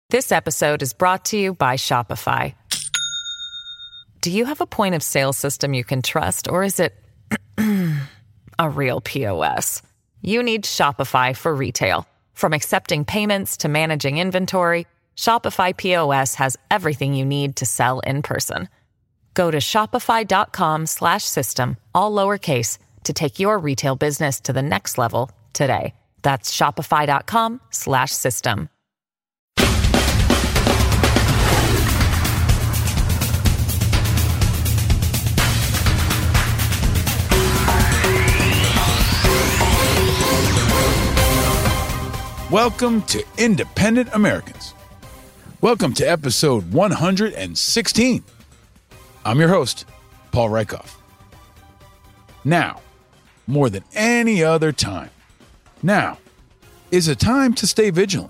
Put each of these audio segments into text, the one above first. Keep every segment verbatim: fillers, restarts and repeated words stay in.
This episode is brought to you by Shopify. Do you have a point of sale system you can trust, or is it a real P O S? You need Shopify for retail. From accepting payments to managing inventory, Shopify P O S has everything you need to sell in person. Go to shopify.com slash system, all lowercase, to take your retail business to the next level today. That's shopify.com slash system. Welcome to Independent Americans. Welcome to episode one hundred sixteen. I'm your host, Paul Rykoff. Now, more than any other time, now is a time to stay vigilant,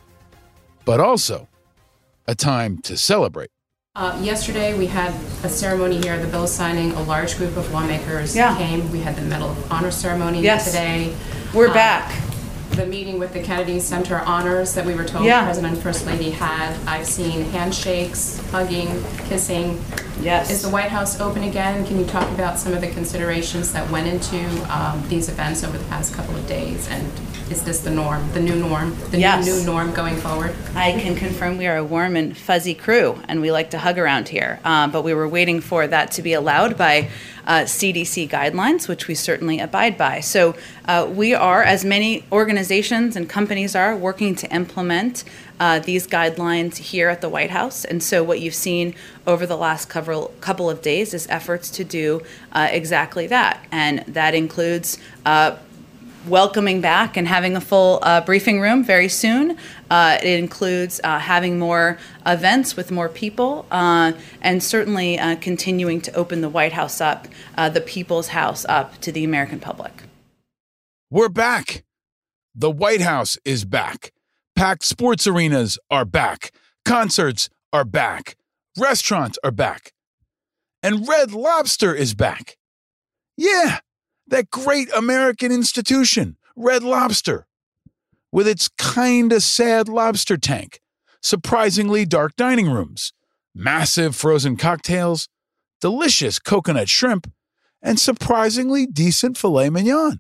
but also a time to celebrate. Uh, yesterday, we had a ceremony here, the bill signing. A large group of lawmakers yeah. came. We had the Medal of Honor ceremony yes. today. We're uh, back. The meeting with the Kennedy Center honors that we were told yeah. the President and First Lady had. I've seen handshakes, hugging, kissing. Yes. Is the White House open again? Can you talk about some of the considerations that went into um, these events over the past couple of days? And is this the norm, the new norm, the yes. new, new norm going forward? I can confirm we are a warm and fuzzy crew, and we like to hug around here. Um, but we were waiting for that to be allowed by uh, C D C guidelines, which we certainly abide by. So uh, we are, as many organizations and companies are, working to implement uh, these guidelines here at the White House. And so what you've seen over the last couple, couple of days is efforts to do uh, exactly that. And that includes uh, welcoming back and having a full uh, briefing room very soon. Uh, it includes uh, having more events with more people, uh, and certainly uh, continuing to open the White House up, uh, the People's House up to the American public. We're back. The White House is back. Packed sports arenas are back. Concerts are back. Restaurants are back. And Red Lobster is back. Yeah. That great American institution, Red Lobster, with its kinda sad lobster tank, surprisingly dark dining rooms, massive frozen cocktails, delicious coconut shrimp, and surprisingly decent filet mignon.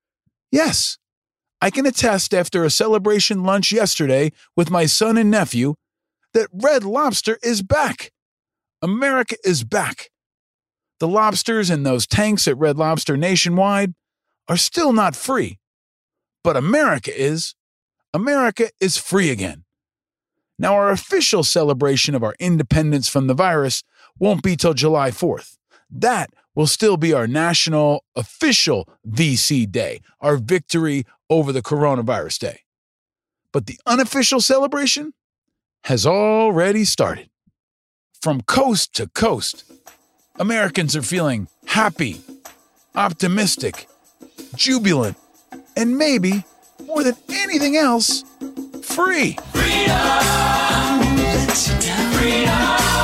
Yes, I can attest after a celebration lunch yesterday with my son and nephew that Red Lobster is back. America is back. The lobsters in those tanks at Red Lobster nationwide are still not free. But America is. America is free again. Now, our official celebration of our independence from the virus won't be till July fourth. That will still be our national official V C Day, our victory over the coronavirus day. But the unofficial celebration has already started. From coast to coast, Americans are feeling happy, optimistic, jubilant, and maybe, more than anything else, free. Freedom! Freedom!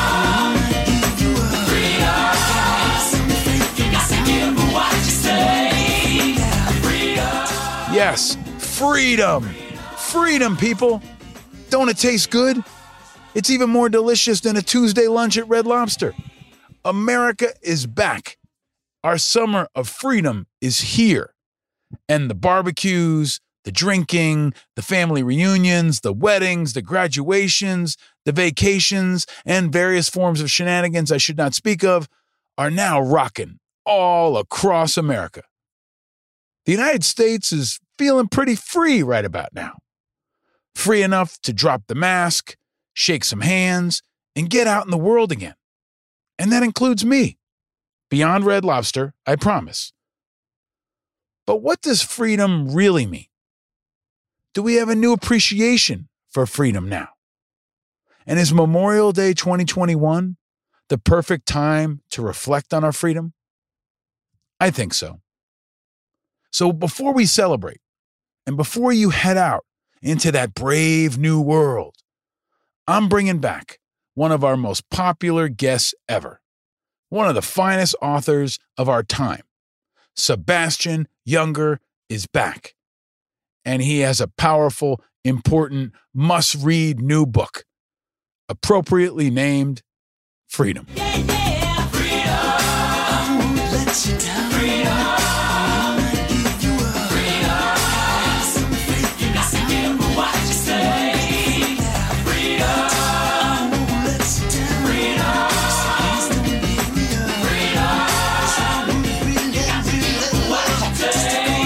Freedom! You got to give what you say. Freedom! Yes, freedom. Freedom, people. Don't it taste good? It's even more delicious than a Tuesday lunch at Red Lobster. America is back. Our summer of freedom is here. And the barbecues, the drinking, the family reunions, the weddings, the graduations, the vacations, and various forms of shenanigans I should not speak of are now rocking all across America. The United States is feeling pretty free right about now. Free enough to drop the mask, shake some hands, and get out in the world again. And that includes me. Beyond Red Lobster, I promise. But what does freedom really mean? Do we have a new appreciation for freedom now? And is Memorial Day twenty twenty-one the perfect time to reflect on our freedom? I think so. So before we celebrate, and before you head out into that brave new world, I'm bringing back one of our most popular guests ever, one of the finest authors of our time. Sebastian Junger is back, and he has a powerful important, must-read new book, appropriately named Freedom. Yeah, yeah, freedom. I won't let you down. Freedom. I'm gonna give you up. Freedom. Some faith, you got to give me what you say. Freedom. I won't let you down. Freedom. Please don't give me up. Freedom. I won't really, you got to give me what you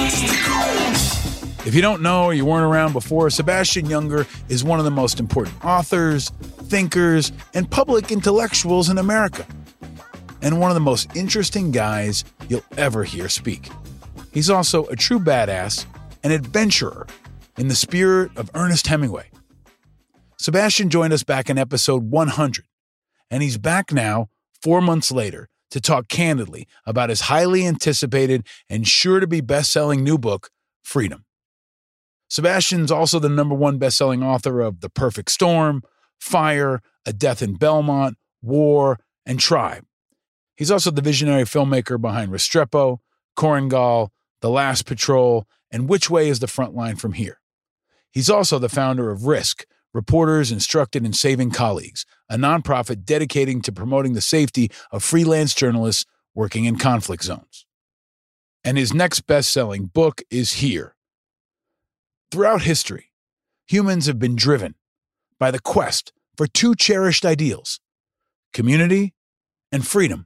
say. If you don't know or you weren't around before, Sebastian Junger is one of the most important authors, thinkers, and public intellectuals in America, and one of the most interesting guys you'll ever hear speak. He's also a true badass, an adventurer in the spirit of Ernest Hemingway. Sebastian joined us back in episode one hundred, and he's back now, four months later, to talk candidly about his highly anticipated and sure to be best-selling new book, Freedom. Sebastian's also the number one best-selling author of The Perfect Storm, Fire, A Death in Belmont, War, and Tribe. He's also the visionary filmmaker behind Restrepo, Korengal, The Last Patrol, and Which Way is the Front Line from Here. He's also the founder of RISK, Reporters Instructed in Saving Colleagues, a nonprofit dedicating to promoting the safety of freelance journalists working in conflict zones. And his next best-selling book is here. Throughout history, humans have been driven by the quest for two cherished ideals, community and freedom.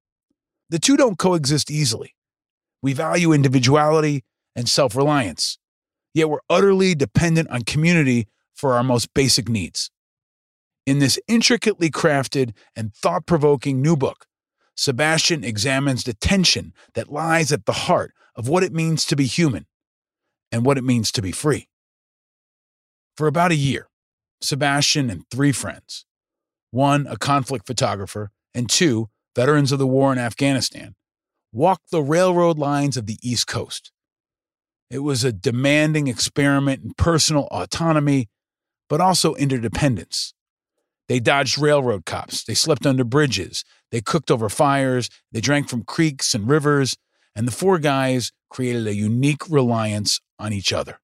The two don't coexist easily. We value individuality and self-reliance, yet we're utterly dependent on community for our most basic needs. In this intricately crafted and thought-provoking new book, Sebastian examines the tension that lies at the heart of what it means to be human and what it means to be free. For about a year, Sebastian and three friends, one a conflict photographer and two veterans of the war in Afghanistan, walked the railroad lines of the East Coast. It was a demanding experiment in personal autonomy, but also interdependence. They dodged railroad cops, they slept under bridges, they cooked over fires, they drank from creeks and rivers, and the four guys created a unique reliance on each other.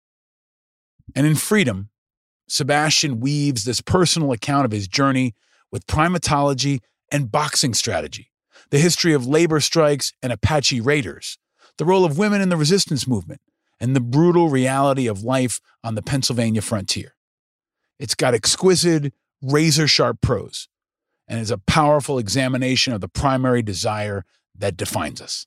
And in Freedom, Sebastian weaves this personal account of his journey with primatology and boxing strategy, the history of labor strikes and Apache raiders, the role of women in the resistance movement, and the brutal reality of life on the Pennsylvania frontier. It's got exquisite, razor-sharp prose, and is a powerful examination of the primary desire that defines us.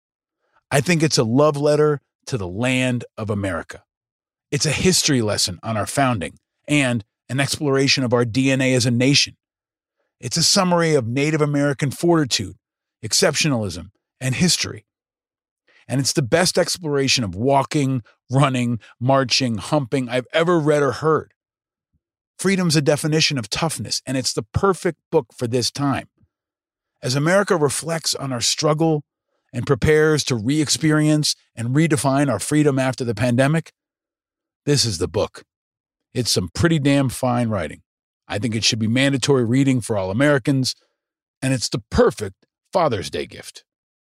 I think it's a love letter to the land of America. It's a history lesson on our founding and an exploration of our D N A as a nation. It's a summary of Native American fortitude, exceptionalism, and history. And it's the best exploration of walking, running, marching, humping I've ever read or heard. Freedom's a definition of toughness, and it's the perfect book for this time. As America reflects on our struggle and prepares to re-experience and redefine our freedom after the pandemic, this is the book. It's some pretty damn fine writing. I think it should be mandatory reading for all Americans, and it's the perfect Father's Day gift.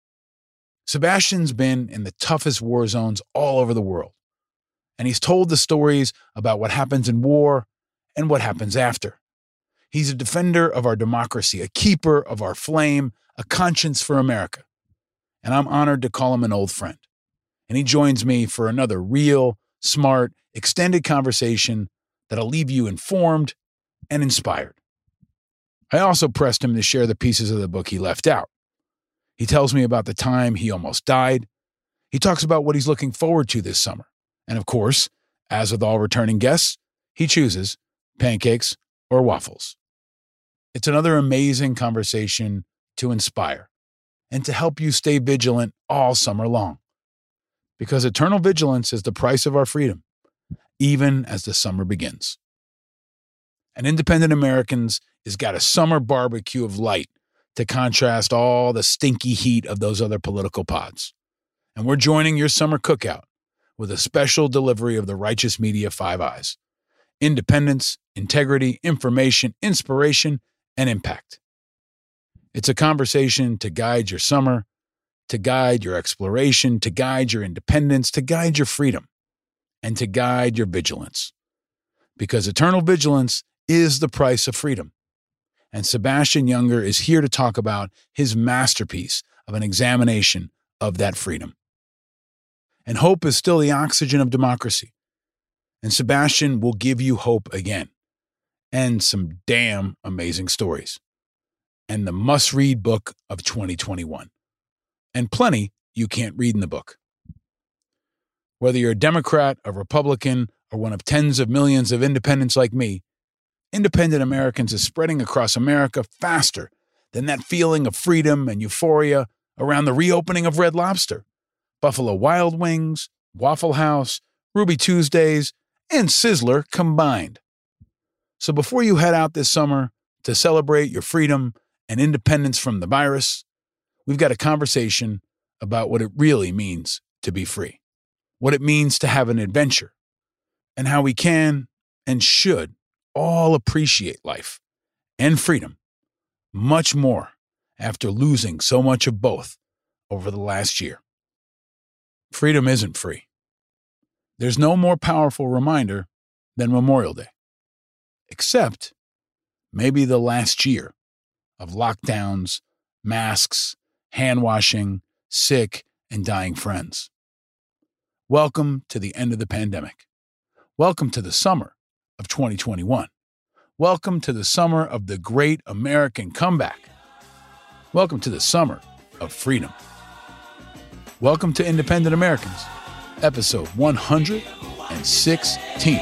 Sebastian's been in the toughest war zones all over the world, and he's told the stories about what happens in war and what happens after. He's a defender of our democracy, a keeper of our flame, a conscience for America. And I'm honored to call him an old friend. And he joins me for another real, smart, extended conversation that'll leave you informed and inspired. I also pressed him to share the pieces of the book he left out. He tells me about the time he almost died. He talks about what he's looking forward to this summer. And of course, as with all returning guests, he chooses pancakes or waffles. It's another amazing conversation to inspire and to help you stay vigilant all summer long. Because eternal vigilance is the price of our freedom, even as the summer begins. And Independent Americans has got a summer barbecue of light to contrast all the stinky heat of those other political pods. And we're joining your summer cookout with a special delivery of the Righteous Media Five Eyes. Independence, integrity, information, inspiration, and impact. It's a conversation to guide your summer, to guide your exploration, to guide your independence, to guide your freedom. and to guide your vigilance. Because eternal vigilance is the price of freedom. And Sebastian Junger is here to talk about his masterpiece of an examination of that freedom. And hope is still the oxygen of democracy. And Sebastian will give you hope again. And some damn amazing stories. And the must-read book of twenty twenty-one. And plenty you can't read in the book. Whether you're a Democrat, a Republican, or one of tens of millions of independents like me, Independent Americans is spreading across America faster than that feeling of freedom and euphoria around the reopening of Red Lobster, Buffalo Wild Wings, Waffle House, Ruby Tuesdays, and Sizzler combined. So before you head out this summer to celebrate your freedom and independence from the virus, we've got a conversation about what it really means to be free, what it means to have an adventure, and how we can and should all appreciate life and freedom much more after losing so much of both over the last year. Freedom isn't free. There's no more powerful reminder than Memorial Day, except maybe the last year of lockdowns, masks, hand washing, sick, and dying friends. Welcome to the end of the pandemic. Welcome to the summer of twenty twenty-one. Welcome to the summer of the great American comeback. Welcome to the summer of freedom. Welcome to Independent Americans, episode one hundred sixteen.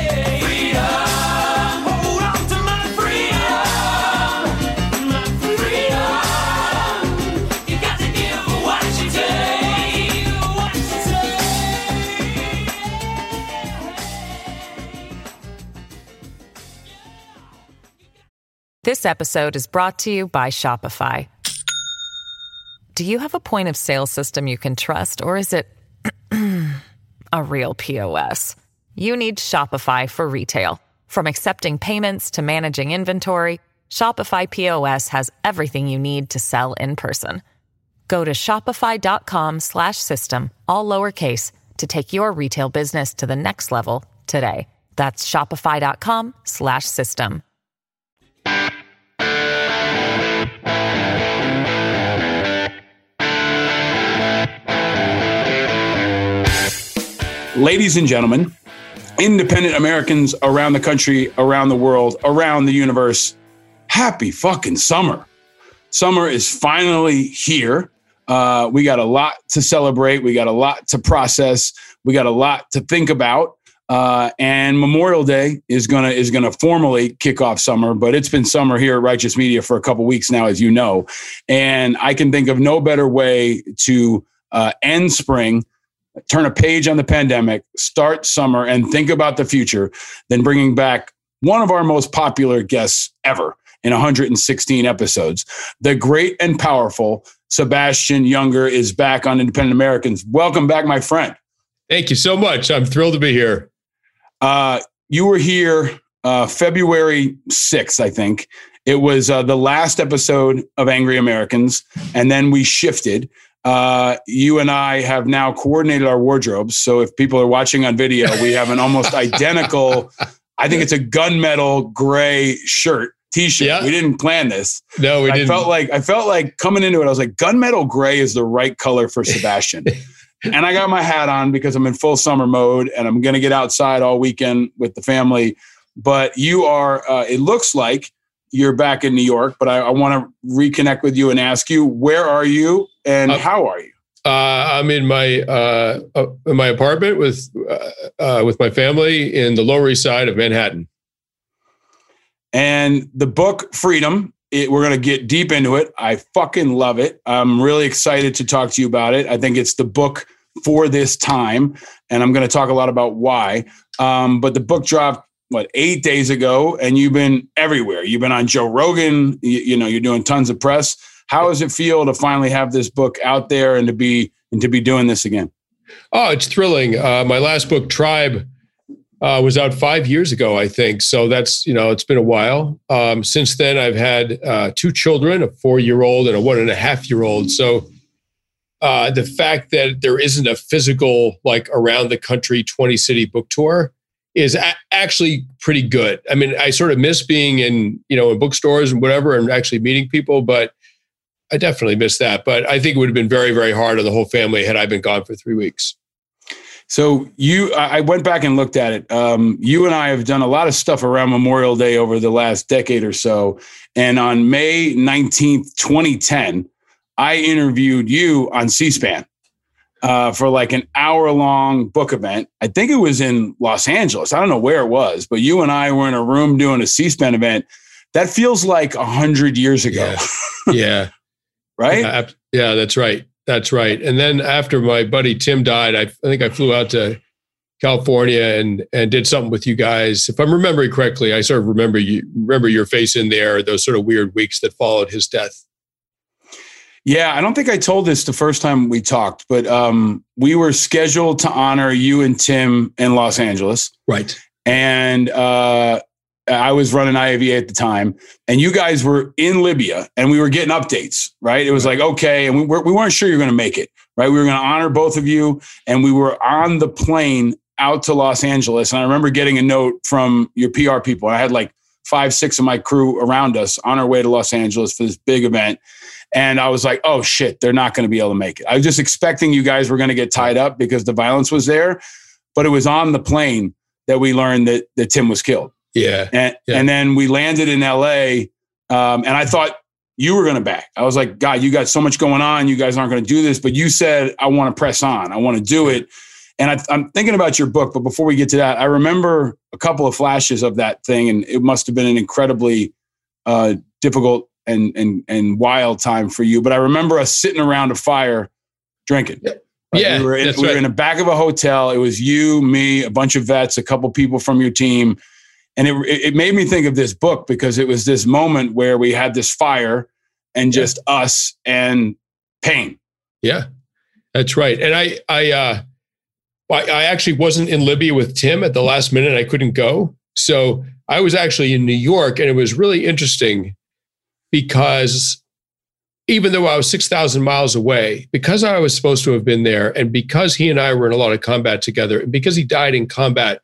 Hold on to my freedom, my freedom. You got to give what you take, what you This episode is brought to you by Shopify. Do you have a point of sale system you can trust, or is it a real P O S? You need Shopify for retail. From accepting payments to managing inventory, Shopify P O S has everything you need to sell in person. Go to shopify.com slash system, all lowercase, to take your retail business to the next level today. That's shopify.com slash system. Ladies and gentlemen, independent Americans around the country, around the world, around the universe, happy fucking summer. Summer is finally here. Uh, we got a lot to celebrate. We got a lot to process. We got a lot to think about. Uh, and Memorial Day is gonna is gonna formally kick off summer, but it's been summer here at Righteous Media for a couple weeks now, as you know. And I can think of no better way to uh, end spring, turn a page on the pandemic, start summer, and think about the future than bringing back one of our most popular guests ever in one hundred sixteen episodes. The great and powerful Sebastian Junger is back on Independent Americans. Welcome back, my friend. Thank you so much. I'm thrilled to be here. Uh, you were here uh, February sixth, I think. It was uh, the last episode of Angry Americans, and then we shifted. Uh, you and I have now coordinated our wardrobes. So if people are watching on video, we have an almost identical, I think it's a gunmetal gray shirt, t-shirt. Yeah. We didn't plan this. No, we I didn't. felt like, I felt like coming into it, I was like, gunmetal gray is the right color for Sebastian. And I got my hat on because I'm in full summer mode and I'm going to get outside all weekend with the family. But you are, uh, it looks like you're back in New York, but I, I want to reconnect with you and ask you, where are you and uh, how are you? Uh, I'm in my uh, uh, in my apartment with uh, uh, with my family in the Lower East Side of Manhattan. And the book Freedom, it, we're going to get deep into it. I fucking love it. I'm really excited to talk to you about it. I think it's the book for this time, and I'm going to talk a lot about why. Um, but the book dropped, what, eight days ago, and you've been everywhere. You've been on Joe Rogan. You, you know, you're doing tons of press. How does it feel to finally have this book out there and to be and to be doing this again? Oh, it's thrilling. Uh, my last book, Tribe, uh, was out five years ago, I think. So that's, you know, it's been a while. Um, since then, I've had uh, two children, a four-year-old and a one and a half year old. So uh, the fact that there isn't a physical, like around the country twenty city book tour is a- actually pretty good. I mean, I sort of miss being in, you know, in bookstores and whatever, and actually meeting people, but I definitely miss that. But I think it would have been very, very hard on the whole family had I been gone for three weeks. So you, I went back and looked at it. Um, you and I have done a lot of stuff around Memorial Day over the last decade or so. And on May nineteenth, twenty ten, I interviewed you on C-SPAN uh, for like an hour-long book event. I think it was in Los Angeles. I don't know where it was, but you and I were in a room doing a C-SPAN event. That feels like a hundred years ago. Yeah. yeah. Right? Yeah, yeah, that's right. That's right. And then after my buddy Tim died, I, I think I flew out to California and and did something with you guys. If I'm remembering correctly, I sort of remember you remember your face in there, those sort of weird weeks that followed his death. Yeah, I don't think I told this the first time we talked, but um, we were scheduled to honor you and Tim in Los Angeles. Right. And uh, I was running I A V A at the time, and you guys were in Libya, and we were getting updates, right? It was like, okay, and we, were, we weren't sure you were going to make it, right? We were going to honor both of you, and we were on the plane out to Los Angeles. And I remember getting a note from your P R people. I had like five, six of my crew around us on our way to Los Angeles for this big event. And I was like, oh shit, they're not going to be able to make it. I was just expecting you guys were going to get tied up because the violence was there, but it was on the plane that we learned that, that Tim was killed. Yeah. And, yeah. and then we landed in L A, um, and I thought you were going to back. I was like, God, you got so much going on. You guys aren't going to do this. But you said, I want to press on. I want to do it. And I, I'm thinking about your book. But before we get to that, I remember a couple of flashes of that thing. And it must have been an incredibly uh, difficult and, and, and wild time for you. But I remember us sitting around a fire drinking. Yeah. Like yeah we were, in, that's we right. were in the back of a hotel. It was you, me, a bunch of vets, a couple people from your team. And it it made me think of this book because it was this moment where we had this fire and just yeah. us and pain. Yeah, that's right. And I, I, uh, I, I actually wasn't in Libya with Tim at the last minute. I couldn't go. So I was actually in New York, and it was really interesting because even though I was six thousand miles away, because I was supposed to have been there, and because he and I were in a lot of combat together, and because he died in combat,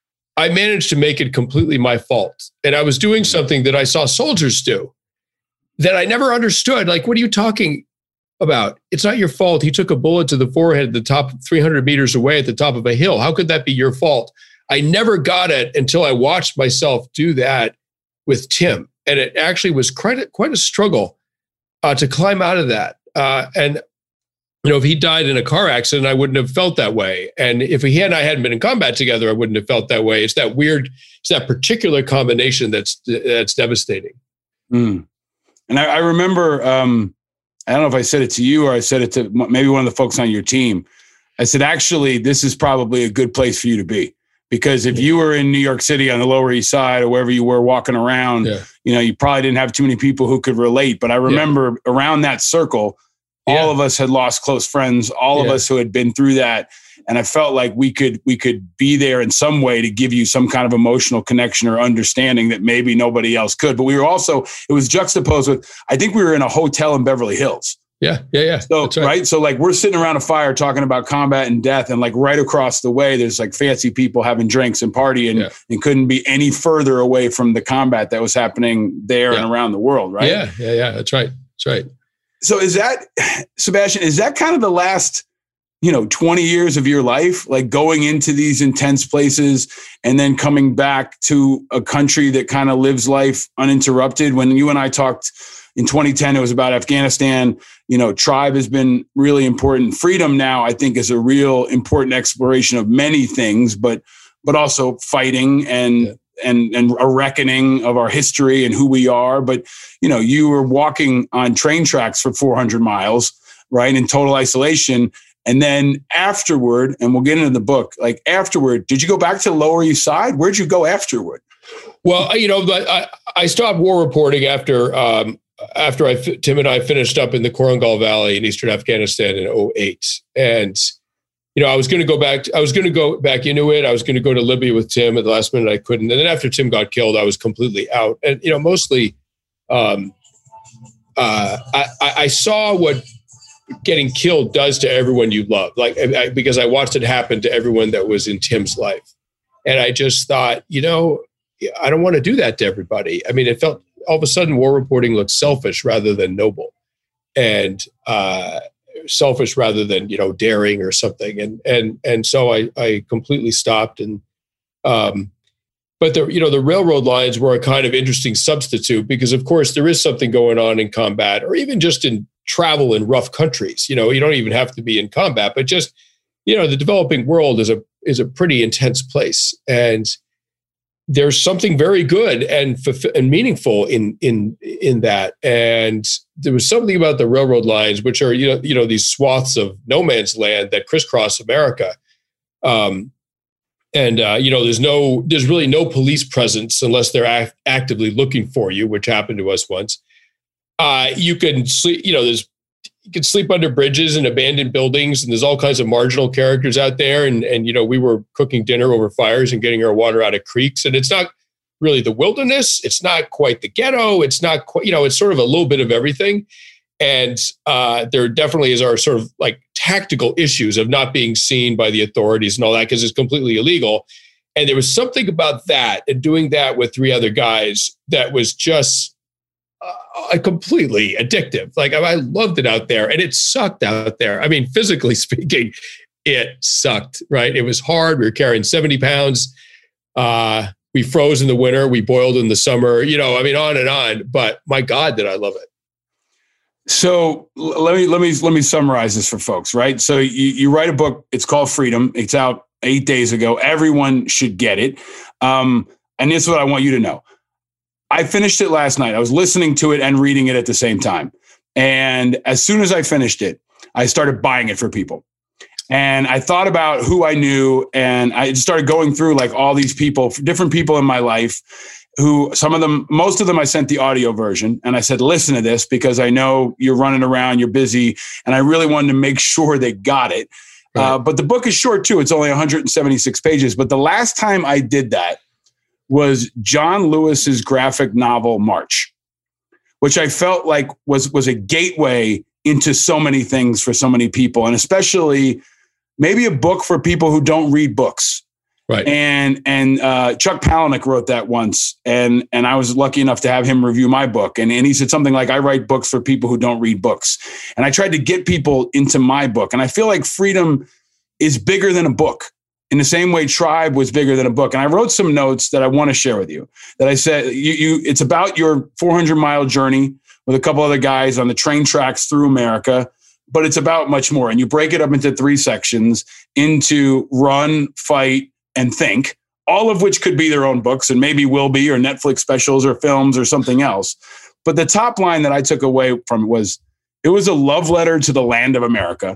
I managed to make it completely my fault. And I was doing something that I saw soldiers do that I never understood. Like, what are you talking about? It's not your fault. He took a bullet to the forehead at the top, three hundred meters away at the top of a hill. How could that be your fault? I never got it until I watched myself do that with Tim. And it actually was quite a, quite a struggle uh, to climb out of that. Uh, and, you know, if he died in a car accident, I wouldn't have felt that way. And if he and I hadn't been in combat together, I wouldn't have felt that way. It's that weird, it's that particular combination that's that's devastating. Mm. And I, I remember, um, I don't know if I said it to you or I said it to maybe one of the folks on your team. I said, actually, this is probably a good place for you to be. Because if you were in New York City on the Lower East Side or wherever you were walking around, yeah. you know, you probably didn't have too many people who could relate. But I remember yeah. around that circle, all yeah. of us had lost close friends, all yeah. of us who had been through that. And I felt like we could we could be there in some way to give you some kind of emotional connection or understanding that maybe nobody else could. But we were also, it was juxtaposed with, I think we were in a hotel in Beverly Hills. Yeah, yeah, yeah. So, right. right. So like we're sitting around a fire talking about combat and death, and like right across the way, there's like fancy people having drinks and partying yeah. and couldn't be any further away from the combat that was happening there yeah. and around the world. Right. Yeah, yeah, yeah. That's right. That's right. So is that, Sebastian, is that kind of the last, you know, twenty years of your life, like going into these intense places and then coming back to a country that kind of lives life uninterrupted? When you and I talked in twenty ten, it was about Afghanistan. You know, tribe has been really important. Freedom now, I think, is a real important exploration of many things, but but also fighting and yeah. and and a reckoning of our history and who we are. But, you know, you were walking on train tracks for four hundred miles, right, in total isolation. And then afterward, and we'll get into the book, like afterward, did you go back to the Lower East Side? Where'd you go afterward? Well, you know, I, I stopped war reporting after um, after I, Tim and I finished up in the Korangal Valley in eastern Afghanistan in oh eight. And, you know, I was going to go back, I was going to go back into it. I was going to go to Libya with Tim. At the last minute, I couldn't. And then after Tim got killed, I was completely out. And, you know, mostly um, uh, I, I saw what getting killed does to everyone you love. Like, I, because I watched it happen to everyone that was in Tim's life. And I just thought, you know, I don't want to do that to everybody. I mean, it felt all of a sudden war reporting looked selfish rather than noble, and uh, selfish rather than, you know, daring or something. And, and, and so I, I completely stopped. And, um, but the, you know, the railroad lines were a kind of interesting substitute because, of course, there is something going on in combat or even just in travel in rough countries. You know, you don't even have to be in combat, but just, you know, the developing world is a, is a pretty intense place. And there's something very good and and meaningful in in in that. And there was something about the railroad lines, which are, you know, you know, these swaths of no man's land that crisscross America. Um, and uh, you know, there's no, there's really no police presence unless they're act- actively looking for you, which happened to us once. Uh, you can sleep, you know, there's you can sleep under bridges and abandoned buildings, and there's all kinds of marginal characters out there. And, and, you know, we were cooking dinner over fires and getting our water out of creeks. And it's not really the wilderness. It's not quite the ghetto. It's not quite, you know, it's sort of a little bit of everything. And uh, there definitely is our sort of like tactical issues of not being seen by the authorities and all that, because it's completely illegal. And there was something about that and doing that with three other guys that was just Uh, completely addictive. Like, I loved it out there, and it sucked out there. I mean, physically speaking, it sucked, right? It was hard. We were carrying seventy pounds. Uh, we froze in the winter. We boiled in the summer, you know, I mean, on and on. But my God, did I love it. So let me, let me, let me summarize this for folks, right? So you, you write a book, it's called Freedom. It's out eight days ago. Everyone should get it. Um, and this is what I want you to know. I finished it last night. I was listening to it and reading it at the same time. And as soon as I finished it, I started buying it for people. And I thought about who I knew, and I started going through like all these people, different people in my life who, some of them, most of them, I sent the audio version. And I said, listen to this because I know you're running around, you're busy. And I really wanted to make sure they got it. Right. Uh, but the book is short too. It's only one hundred seventy-six pages. But the last time I did that was John Lewis's graphic novel, March, which I felt like was, was a gateway into so many things for so many people, and especially maybe a book for people who don't read books. Right. And and uh, Chuck Palahniuk wrote that once, and and I was lucky enough to have him review my book. And, and he said something like, I write books for people who don't read books. And I tried to get people into my book. And I feel like Freedom is bigger than a book, in the same way Tribe was bigger than a book. And I wrote some notes that I want to share with you, that I said, you, you it's about your four hundred mile journey with a couple other guys on the train tracks through America, but it's about much more. And you break it up into three sections, into run, fight, and think, all of which could be their own books and maybe will be, or Netflix specials or films or something else. But the top line that I took away from it was, it was a love letter to the land of America.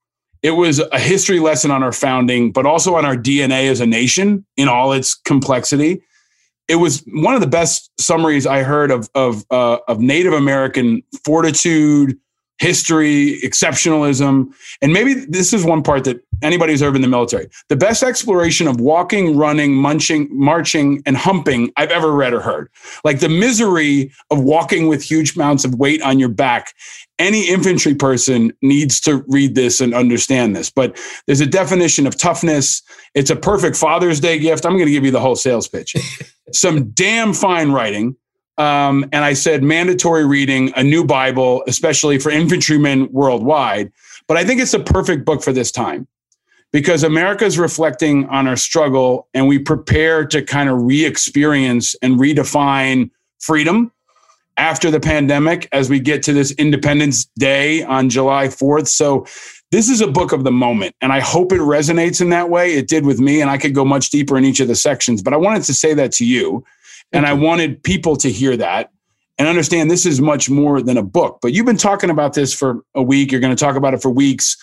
It was a history lesson on our founding, but also on our D N A as a nation in all its complexity. It was one of the best summaries I heard of, of, uh, of Native American fortitude, history, exceptionalism. And maybe this is one part that anybody who's ever been in the military, the best exploration of walking, running, munching, marching, and humping I've ever read or heard. Like the misery of walking with huge amounts of weight on your back. Any infantry person needs to read this and understand this. But there's a definition of toughness. It's a perfect Father's Day gift. I'm going to give you the whole sales pitch. Some damn fine writing. Um, and I said mandatory reading, a new Bible, especially for infantrymen worldwide. But I think it's a perfect book for this time, because America is reflecting on our struggle, and we prepare to kind of re-experience and redefine freedom after the pandemic as we get to this Independence Day on July fourth. So this is a book of the moment, and I hope it resonates in that way. It did with me, and I could go much deeper in each of the sections, but I wanted to say that to you. And I wanted people to hear that and understand this is much more than a book. But you've been talking about this for a week. You're going to talk about it for weeks.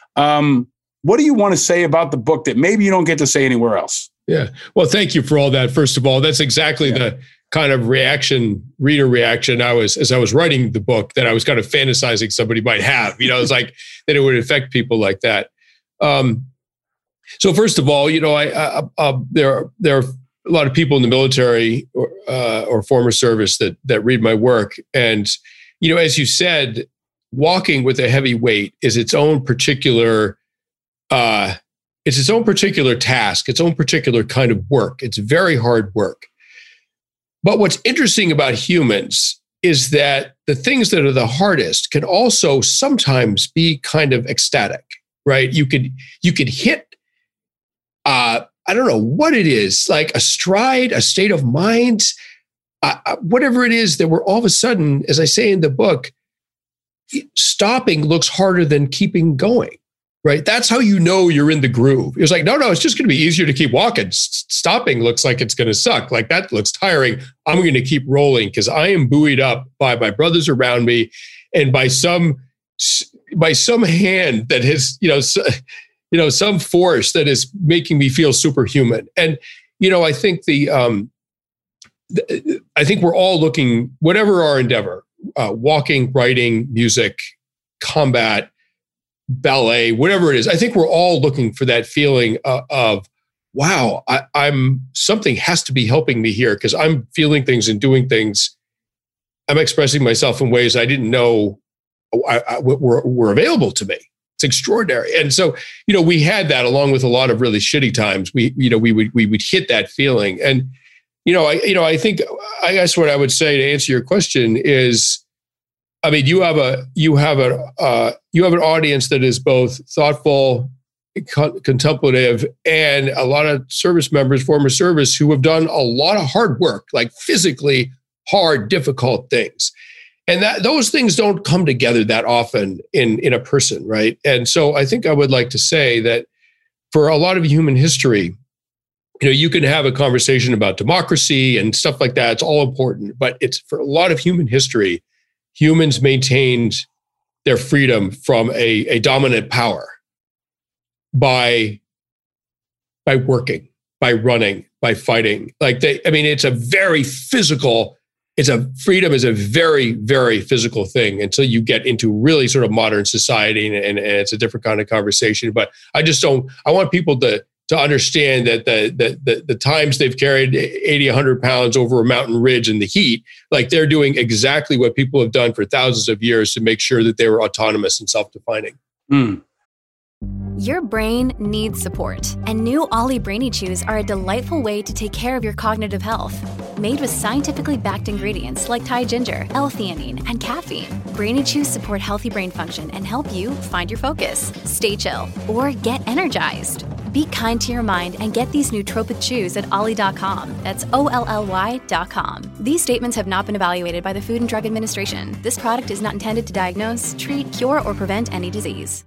Um, what do you want to say about the book that maybe you don't get to say anywhere else? Yeah. Well, thank you for all that. First of all, that's exactly yeah. the kind of reaction, reader reaction I was, as I was writing the book, that I was kind of fantasizing somebody might have. You know, it's like that it would affect people like that. Um, so first of all, you know, I, I, I there are, there are a lot of people in the military or, uh, or former service that that read my work. And, you know, as you said, walking with a heavy weight is its own particular, uh, it's its own particular task, its own particular kind of work. It's very hard work. But what's interesting about humans is that the things that are the hardest can also sometimes be kind of ecstatic, right? You could you could hit, uh, I don't know what it is, like a stride, a state of mind, uh, whatever it is that we're all of a sudden, as I say in the book, stopping looks harder than keeping going, right? That's how you know you're in the groove. It was like, no, no, it's just going to be easier to keep walking. S- stopping looks like it's going to suck. Like that looks tiring. I'm going to keep rolling because I am buoyed up by my brothers around me and by some by some hand that has, you know, you know, some force that is making me feel superhuman. And, you know, I think the, um, the I think we're all looking, whatever our endeavor, uh, walking, writing, music, combat, ballet, whatever it is, I think we're all looking for that feeling uh, of, wow, I, I'm something has to be helping me here because I'm feeling things and doing things. I'm expressing myself in ways I didn't know I, I, were, were available to me. It's extraordinary. And so, you know, we had that along with a lot of really shitty times. We, you know, we would we would hit that feeling. And, you know, I, you know, I think I guess what I would say to answer your question is, I mean, you have a you have a uh, you have an audience that is both thoughtful, co- contemplative, and a lot of service members, former service, who have done a lot of hard work, like physically hard, difficult things. And that those things don't come together that often in, in a person, right? And so I think I would like to say that for a lot of human history, you know, you can have a conversation about democracy and stuff like that. It's all important. But it's for a lot of human history, humans maintained their freedom from a, a dominant power by, by working, by running, by fighting. Like they, I mean, it's a very physical It's a freedom is a very, very physical thing until you get into really sort of modern society, and, and, and it's a different kind of conversation. But I just don't. I want people to to understand that the the the, the times they've carried eighty, one hundred pounds over a mountain ridge in the heat, like they're doing exactly what people have done for thousands of years to make sure that they were autonomous and self-defining. Mm. Your brain needs support, and new Ollie Brainy Chews are a delightful way to take care of your cognitive health. Made with scientifically backed ingredients like Thai ginger, L-theanine, and caffeine, Brainy Chews support healthy brain function and help you find your focus, stay chill, or get energized. Be kind to your mind and get these nootropic chews at ollie dot com. That's O L L Y dot com. These statements have not been evaluated by the Food and Drug Administration. This product is not intended to diagnose, treat, cure, or prevent any disease.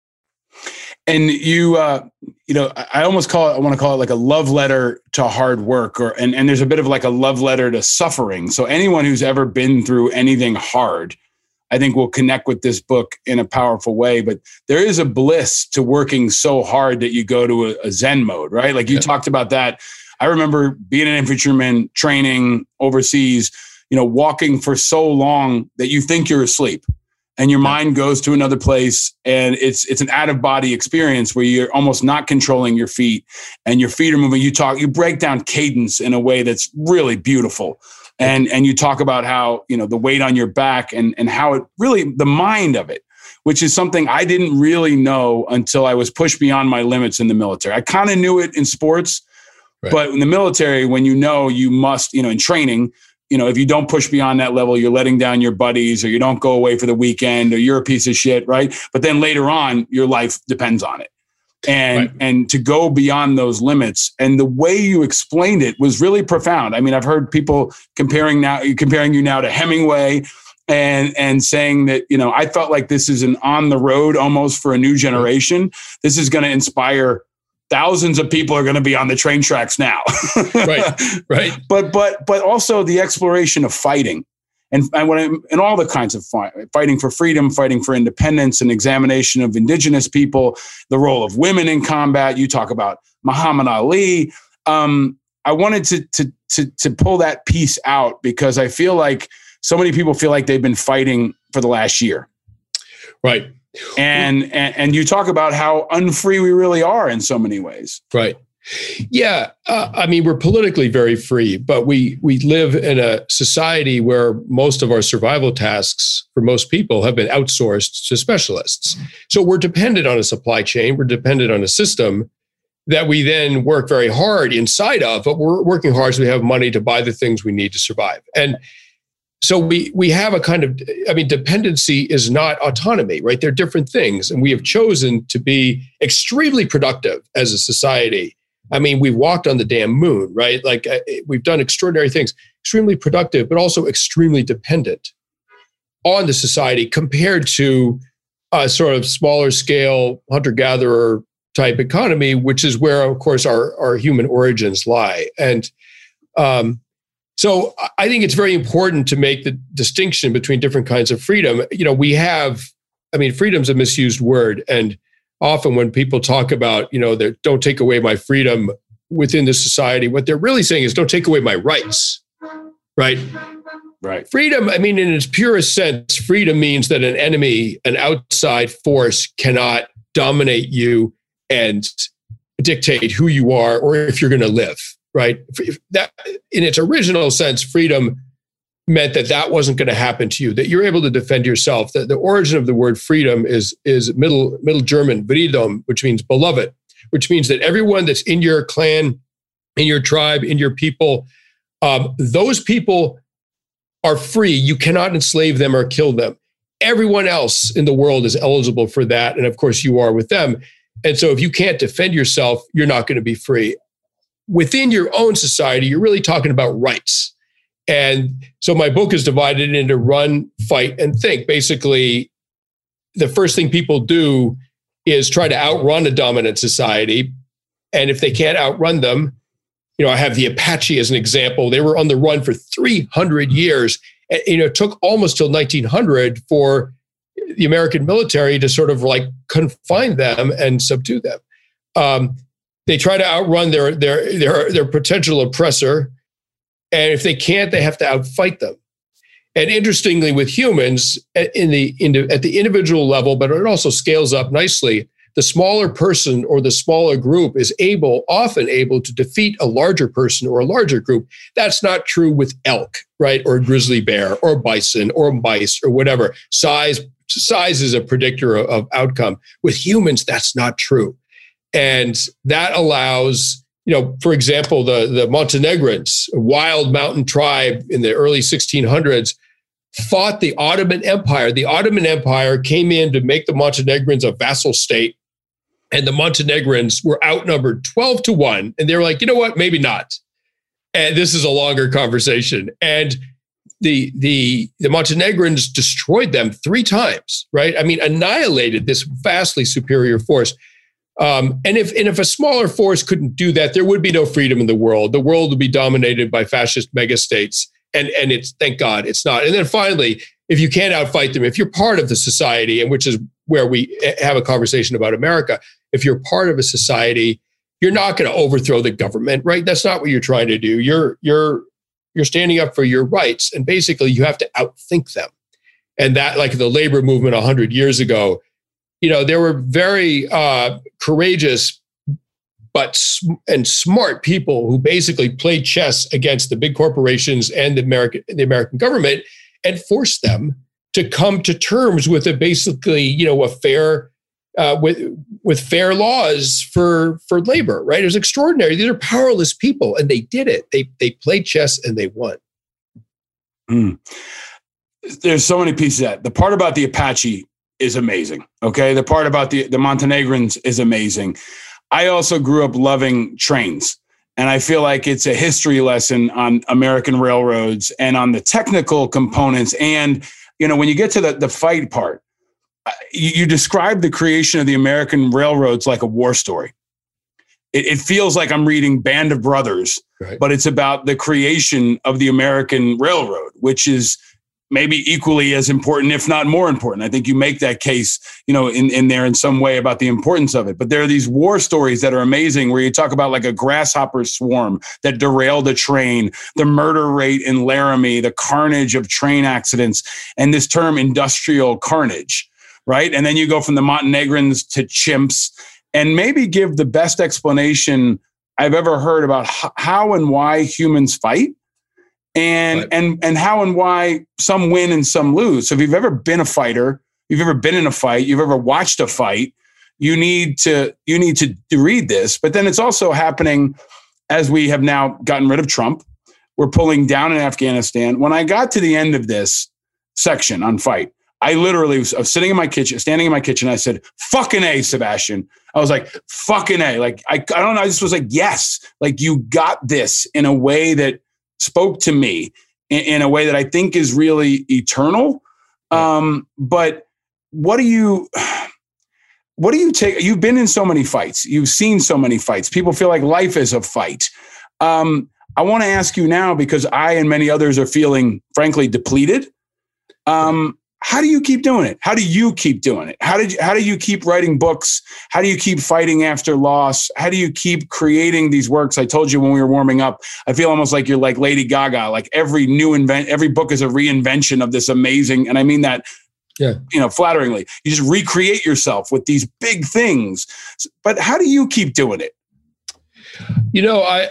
And you, uh, you know, I almost call it, I want to call it like a love letter to hard work, or, and, and there's a bit of like a love letter to suffering. So anyone who's ever been through anything hard, I think will connect with this book in a powerful way. But there is a bliss to working so hard that you go to a, a Zen mode, right? Like you yeah. talked about that. I remember being an infantryman, training overseas, you know, walking for so long that you think you're asleep. And your mind goes to another place, and it's it's an out of body experience where you're almost not controlling your feet, and your feet are moving. You talk, you break down cadence in a way that's really beautiful, and and you talk about how, you know, the weight on your back and and how it really, the mind of it, which is something I didn't really know until I was pushed beyond my limits in the military. I kind of knew it in sports, right. But in the military, when you know you must, you know, in training, you know, if you don't push beyond that level, you're letting down your buddies, or you don't go away for the weekend, or you're a piece of shit, right? But then later on, your life depends on it. And right. and to go beyond those limits, and the way you explained it was really profound. I mean, I've heard people comparing now, comparing you now to Hemingway, and and saying that, you know, I felt like this is an on the road almost for a new generation. This is going to inspire. Thousands of people are going to be on the train tracks now. Right, right. But but but also the exploration of fighting, and and when I, and all the kinds of fight, fighting for freedom, fighting for independence, and examination of indigenous people, the role of women in combat. You talk about Muhammad Ali. Um, I wanted to to to to pull that piece out because I feel like so many people feel like they've been fighting for the last year. Right. And, and and you talk about how unfree we really are in so many ways. Right. Yeah, uh, I mean, we're politically very free, but we we live in a society where most of our survival tasks for most people have been outsourced to specialists. So we're dependent on a supply chain, we're dependent on a system that we then work very hard inside of, but we're working hard so we have money to buy the things we need to survive. And so we we have a kind of, I mean, dependency is not autonomy, right? They're different things. And we have chosen to be extremely productive as a society. I mean, we've walked on the damn moon, right? Like uh, we've done extraordinary things, extremely productive, but also extremely dependent on the society compared to a sort of smaller scale hunter-gatherer type economy, which is where, of course, our, our human origins lie. And um, so I think it's very important to make the distinction between different kinds of freedom. You know, we have, I mean, freedom's a misused word. And often when people talk about, you know, that don't take away my freedom within the society, what they're really saying is don't take away my rights, right? Right. Freedom, I mean, in its purest sense, freedom means that an enemy, an outside force cannot dominate you and dictate who you are or if you're going to live, right? If that, in its original sense, freedom meant that that wasn't going to happen to you, that you're able to defend yourself. That the origin of the word freedom is, is Middle, Middle German, Freedom, which means beloved, which means that everyone that's in your clan, in your tribe, in your people, um, those people are free. You cannot enslave them or kill them. Everyone else in the world is eligible for that. And of course, you are with them. And so if you can't defend yourself, you're not going to be free. Within your own society, you're really talking about rights. And so my book is divided into run, fight, and think. Basically, the first thing people do is try to outrun a dominant society. And if they can't outrun them, you know, I have the Apache as an example. They were on the run for three hundred years. And, you know, it took almost till nineteen hundred for the American military to sort of like confine them and subdue them. Um, they try to outrun their, their, their, their potential oppressor. And if they can't, they have to outfight them. And interestingly, with humans, in the, in the, at the individual level, but it also scales up nicely, the smaller person or the smaller group is able, often able to defeat a larger person or a larger group. That's not true with elk, right? Or grizzly bear or bison or mice or whatever. Size, size is a predictor of, of outcome. With humans, that's not true. And that allows, you know, for example, the, the Montenegrins, a wild mountain tribe in the early sixteen hundreds, fought the Ottoman Empire. The Ottoman Empire came in to make the Montenegrins a vassal state. And the Montenegrins were outnumbered twelve to one. And they were like, you know what, maybe not. And this is a longer conversation. And the, the, the Montenegrins destroyed them three times, right? I mean, annihilated this vastly superior force. Um, and if and if a smaller force couldn't do that, there would be no freedom in the world. The world would be dominated by fascist megastates. And, and it's, thank God, it's not. And then finally, if you can't outfight them, if you're part of the society, and which is where we have a conversation about America, if you're part of a society, you're not going to overthrow the government, right? That's not what you're trying to do. You're you're you're standing up for your rights, and basically you have to outthink them. And that, like the labor movement one hundred years ago, you know, there were very uh, courageous but and smart people who basically played chess against the big corporations and the American the American government and forced them to come to terms with a basically, you know, a fair uh, with with fair laws for for labor. Right? It was extraordinary. These are powerless people, and they did it. They they played chess and they won. Mm. There's so many pieces of that. The part about the Apache is amazing. Okay, the part about the the Montenegrins is amazing. I also grew up loving trains, and I feel like it's a history lesson on American railroads and on the technical components. And, you know, when you get to the, the fight part, you, you describe the creation of the American railroads like a war story. It, it feels like I'm reading Band of Brothers, right, but it's about the creation of the American railroad, which is maybe equally as important, if not more important. I think you make that case, you know, in, in there in some way about the importance of it. But there are these war stories that are amazing where you talk about like a grasshopper swarm that derailed a train, the murder rate in Laramie, the carnage of train accidents, and this term industrial carnage, right? And then you go from the Montenegrins to chimps, and maybe give the best explanation I've ever heard about h- how and why humans fight, and Right. and and how and why some win and some lose. So if you've ever been a fighter, you've ever been in a fight, you've ever watched a fight, you need to you need to read this. But then it's also happening as we have now gotten rid of Trump. We're pulling down in Afghanistan. When I got to the end of this section on fight, I literally was, I was sitting in my kitchen, standing in my kitchen. I said, fucking A, Sebastian. I was like, fucking A. Like, I, I don't know. I just was like, yes, like you got this in a way that spoke to me in, in a way that I think is really eternal. Um, but what do you, what do you take? You've been in so many fights. You've seen so many fights. People feel like life is a fight. Um, I want to ask you now, because I and many others are feeling, frankly, depleted. Um, how do you keep doing it? How do you keep doing it? How did you, how do you keep writing books? How do you keep fighting after loss? How do you keep creating these works? I told you when we were warming up, I feel almost like you're like Lady Gaga. Like every new invent, every book is a reinvention of this amazing, and I mean that, Yeah. you know, flatteringly. You just recreate yourself with these big things. But how do you keep doing it? You know, I,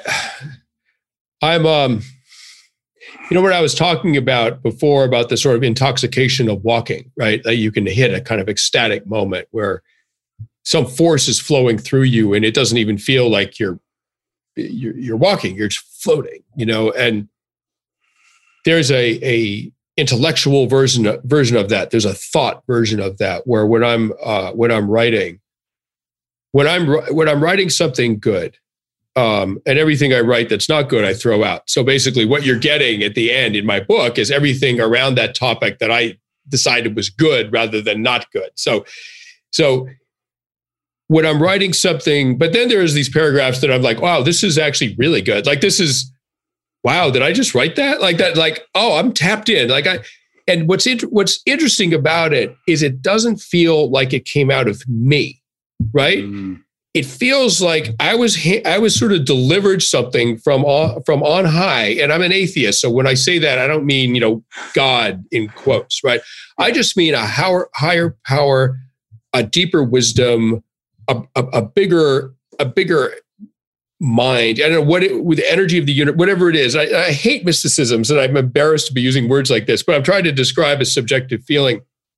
I'm, um, you know, what I was talking about before about the sort of intoxication of walking, right? That you can hit a kind of ecstatic moment where some force is flowing through you and it doesn't even feel like you're, you're, you're walking, you're just floating, you know, and there's a, a intellectual version of, version of that. There's a thought version of that where when I'm, uh, when I'm writing, when I'm, when I'm writing something good, Um, and everything I write that's not good, I throw out. So basically what you're getting at the end in my book is everything around that topic that I decided was good rather than not good. So, so when I'm writing something, but then there's these paragraphs that I'm like, wow, this is actually really good. Like, this is, wow, did I just write that? Like that, like, oh, I'm tapped in. Like I, and what's, int- what's interesting about it is it doesn't feel like it came out of me, right? Mm. It feels like I was I was sort of delivered something from on, from on high, and I'm an atheist. So when I say that, I don't mean, you know, God in quotes, right? I just mean a higher, higher power, a deeper wisdom, a, a, a bigger a bigger mind. I don't know what it, with the energy of the universe, whatever it is. I, I hate mysticisms, and I'm embarrassed to be using words like this, but I'm trying to describe a subjective feeling.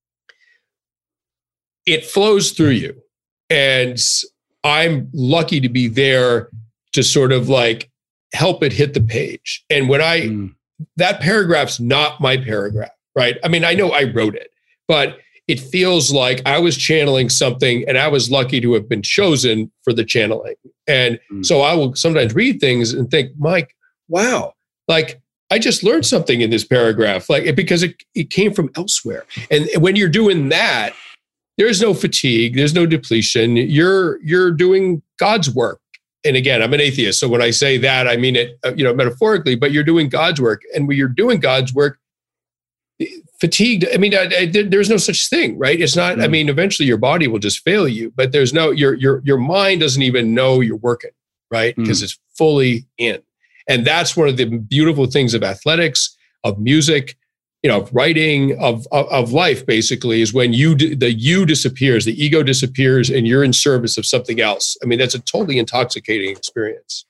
It flows through you, and I'm lucky to be there to sort of like help it hit the page. And when I, mm. that paragraph's not my paragraph, right? I mean, I know I wrote it, but it feels like I was channeling something and I was lucky to have been chosen for the channeling. And mm. so I will sometimes read things and think, Mike, wow, like I just learned something in this paragraph, like because it, it came from elsewhere. And when you're doing that, there's no fatigue. There's no depletion. You're you're doing God's work. And again, I'm an atheist, so when I say that, I mean it, you know, metaphorically. But you're doing God's work, and when you're doing God's work, fatigued. I mean, I, I, there's no such thing, right? It's not. Mm-hmm. I mean, eventually your body will just fail you, but there's no. Your your your mind doesn't even know you're working, right? Because mm-hmm. it's fully in, and that's one of the beautiful things of athletics, of music, you know, of writing, of, of of life, basically, is when you the you disappears, the ego disappears, and you're in service of something else. I mean, that's a totally intoxicating experience.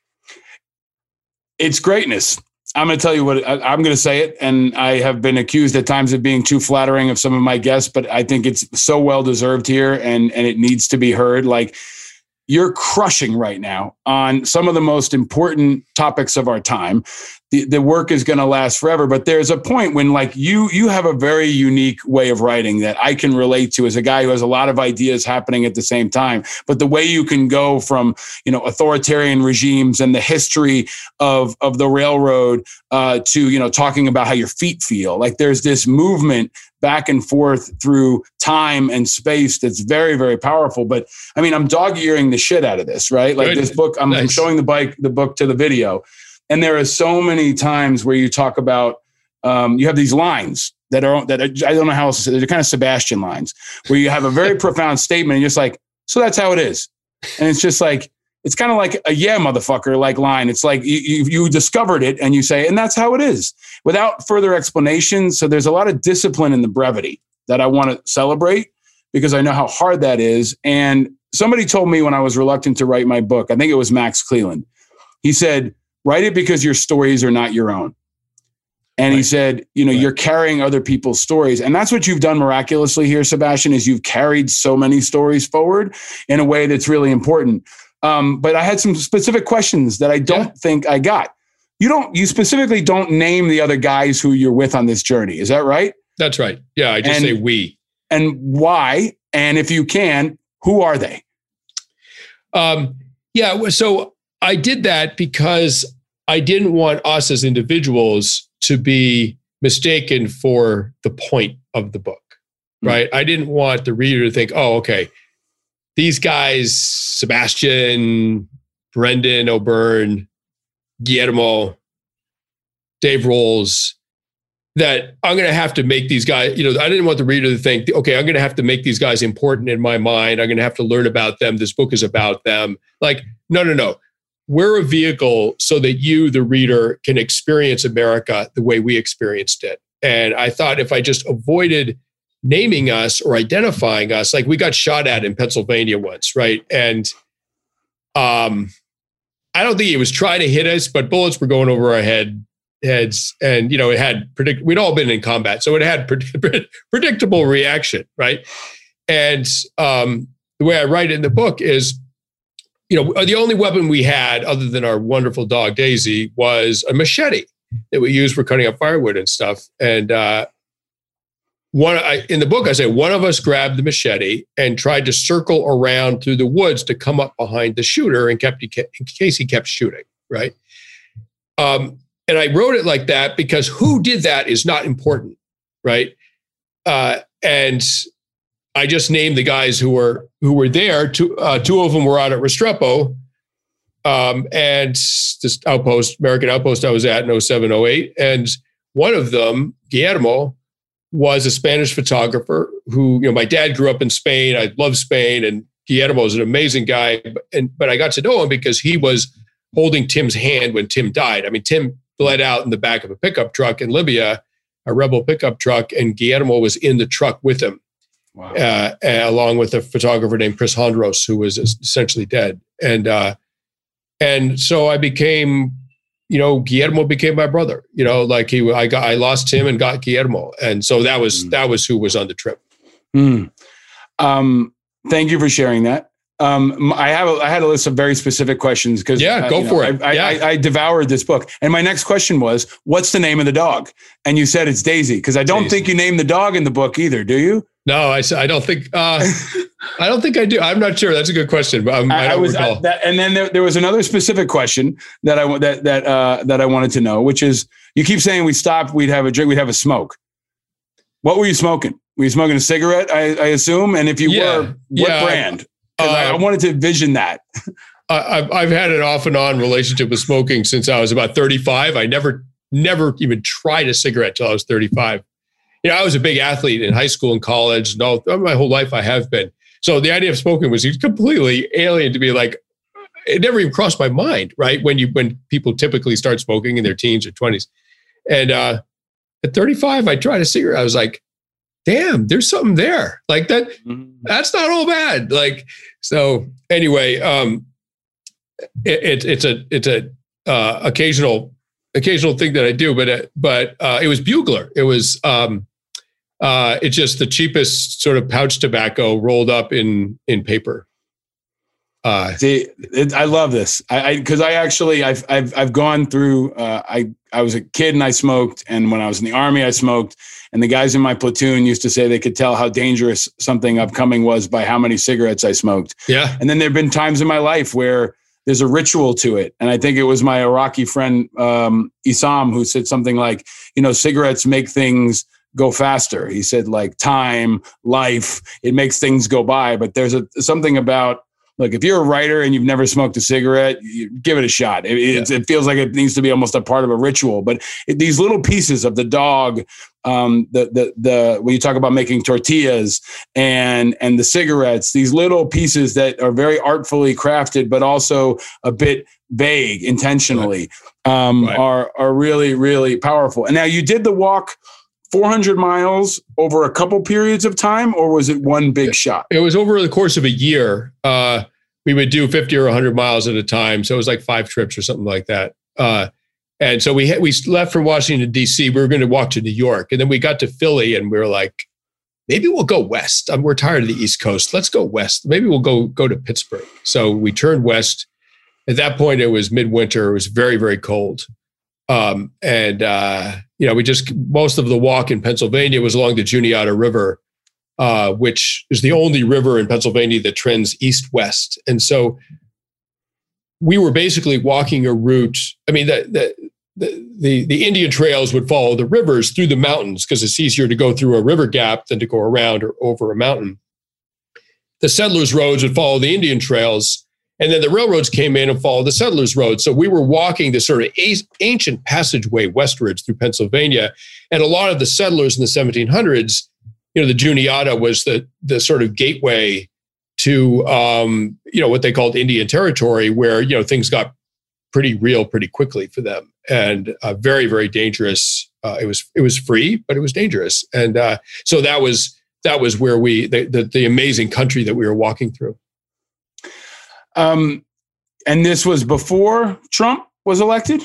It's greatness. I'm going to tell you what, I, I'm going to say it, and I have been accused at times of being too flattering of some of my guests, but I think it's so well deserved here, and and it needs to be heard. Like, you're crushing right now on some of the most important topics of our time. The, the work is going to last forever, but there's a point when like you, you have a very unique way of writing that I can relate to as a guy who has a lot of ideas happening at the same time. But the way you can go from, you know, authoritarian regimes and the history of, of the railroad uh, to, you know, talking about how your feet feel, like there's this movement back and forth through time and space that's very, very powerful. But I mean, I'm dog-earing the shit out of this, right? Like Good. this book, I'm, nice. I'm showing the bike, the book to the video. And there are so many times where you talk about, um, you have these lines that are, that are, I don't know how else to say, they're kind of Sebastian lines, where you have a very profound statement and you're just like, so that's how it is. And it's just like, it's kind of like a yeah, motherfucker, like line. It's like you, you, you discovered it and you say, and that's how it is, without further explanation. So there's a lot of discipline in the brevity that I want to celebrate because I know how hard that is. And somebody told me when I was reluctant to write my book, I think it was Max Cleland, He said, write it because your stories are not your own. And right. he said, you know, right. you're carrying other people's stories. And that's what you've done miraculously here, Sebastian, is you've carried so many stories forward in a way that's really important. Um, but I had some specific questions that I don't yeah. think I got. You don't, you specifically don't name the other guys who you're with on this journey. Is that right? That's right. Yeah. I just and, say we. And why? And if you can, who are they? Um, yeah. So I did that because I didn't want us as individuals to be mistaken for the point of the book, right? Mm-hmm. I didn't want the reader to think, oh, okay, these guys, Sebastian, Brendan O'Byrne, Guillermo, Dave Rolls, that I'm going to have to make these guys, you know, I didn't want the reader to think, okay, I'm going to have to make these guys important in my mind. I'm going to have to learn about them. This book is about them. Like, no, no, no. We're a vehicle so that you, the reader, can experience America the way we experienced it. And I thought if I just avoided naming us or identifying us, like we got shot at in Pennsylvania once, right? And um, I don't think he was trying to hit us, but bullets were going over our head heads. And, you know, it had, predict- we'd all been in combat, so it had pred- predictable reaction, right? And um, the way I write it in the book is, you know, the only weapon we had other than our wonderful dog, Daisy, was a machete that we used for cutting up firewood and stuff. And uh, one I, in the book, I say one of us grabbed the machete and tried to circle around through the woods to come up behind the shooter and kept in case he kept shooting, right? Um, and I wrote it like that because who did that is not important, right? Uh, and I just named the guys who were who were there. Two, uh, two of them were out at Restrepo, um, and this outpost, American outpost I was at in oh seven, oh eight. And one of them, Guillermo, was a Spanish photographer who, you know, my dad grew up in Spain. I love Spain, and Guillermo is an amazing guy. And but I got to know him because he was holding Tim's hand when Tim died. I mean, Tim bled out in the back of a pickup truck in Libya, a rebel pickup truck, and Guillermo was in the truck with him. Wow. Uh, along with a photographer named Chris Hondros, who was essentially dead. And uh, and so I became, you know, Guillermo became my brother. You know, like he, I got, I lost him and got Guillermo, and so that was mm. that was who was on the trip. Mm. Um, thank you for sharing that. Um, I have a, I had a list of very specific questions because yeah, uh, go you know, for it. I, yeah. I, I devoured this book, and my next question was, "What's the name of the dog?" And you said it's Daisy, because I don't Daisy. think you named the dog in the book either, do you? No, I, I don't think uh, I don't think I do. I'm not sure. That's a good question, but um, I, I don't I was, recall. I, that, and then there, there was another specific question that I that that uh, that I wanted to know, which is, you keep saying we stopped, we'd have a drink, we'd have a smoke. What were you smoking? Were you smoking a cigarette? I, I assume, and if you yeah. were, what yeah. brand? Because uh, I, I wanted to envision that. I've I've had an off and on relationship with smoking since I was about thirty-five. I never never even tried a cigarette till I was thirty-five. You know, I was a big athlete in high school and college, and all my whole life I have been. So the idea of smoking was completely alien to me. Like, it never even crossed my mind, right? When you when people typically start smoking in their teens or twenties. And uh, at thirty-five, I tried a cigarette. I was like, damn, there's something there. Like that, mm-hmm. that's not all bad. Like, so anyway, um, it, it, it's a it's a uh, occasional occasional thing that I do, but uh, but uh, it was Bugler. It was um, uh, it's just the cheapest sort of pouch tobacco rolled up in in paper. Uh, See, it, I love this. I because I, I actually I've I've I've gone through. Uh, I I was a kid and I smoked, and when I was in the Army, I smoked. And the guys in my platoon used to say they could tell how dangerous something upcoming was by how many cigarettes I smoked. Yeah. And then there've been times in my life where there's a ritual to it, and I think it was my Iraqi friend um, Isam who said something like, you know, cigarettes make things go faster. He said, like, time, life, it makes things go by. But there's a something about, look, if you're a writer and you've never smoked a cigarette, you give it a shot. It, yeah. it feels like it needs to be almost a part of a ritual. But it, these little pieces of the dog, um, the the the when you talk about making tortillas and and the cigarettes, these little pieces that are very artfully crafted, but also a bit vague intentionally, right. Um, right. are are really really powerful. And now you did the walk four hundred miles over a couple periods of time, or was it one big shot? It was over the course of a year. Uh, we would do fifty or one hundred miles at a time. So it was like five trips or something like that. Uh, and so we, we left from Washington, D C. We were going to walk to New York. And then we got to Philly and we were like, maybe we'll go west. Um, we're tired of the East Coast. Let's go west. Maybe we'll go, go to Pittsburgh. So we turned west. At that point, it was midwinter. It was very, very cold. Um, and, uh, you know, we just, most of the walk in Pennsylvania was along the Juniata River, uh, which is the only river in Pennsylvania that trends east-west. And so we were basically walking a route. I mean, the, the, the, the, the Indian trails would follow the rivers through the mountains because it's easier to go through a river gap than to go around or over a mountain. The settlers' roads would follow the Indian trails. And then the railroads came in and followed the settlers' roads. So we were walking this sort of ancient passageway westwards through Pennsylvania. And a lot of the settlers in the seventeen hundreds, you know, the Juniata was the, the sort of gateway to, um, you know, what they called Indian Territory, where, you know, things got pretty real pretty quickly for them and uh, very, very dangerous. Uh, it was it was free, but it was dangerous. And uh, so that was that was where we, the, the, the amazing country that we were walking through. Um, and this was before Trump was elected?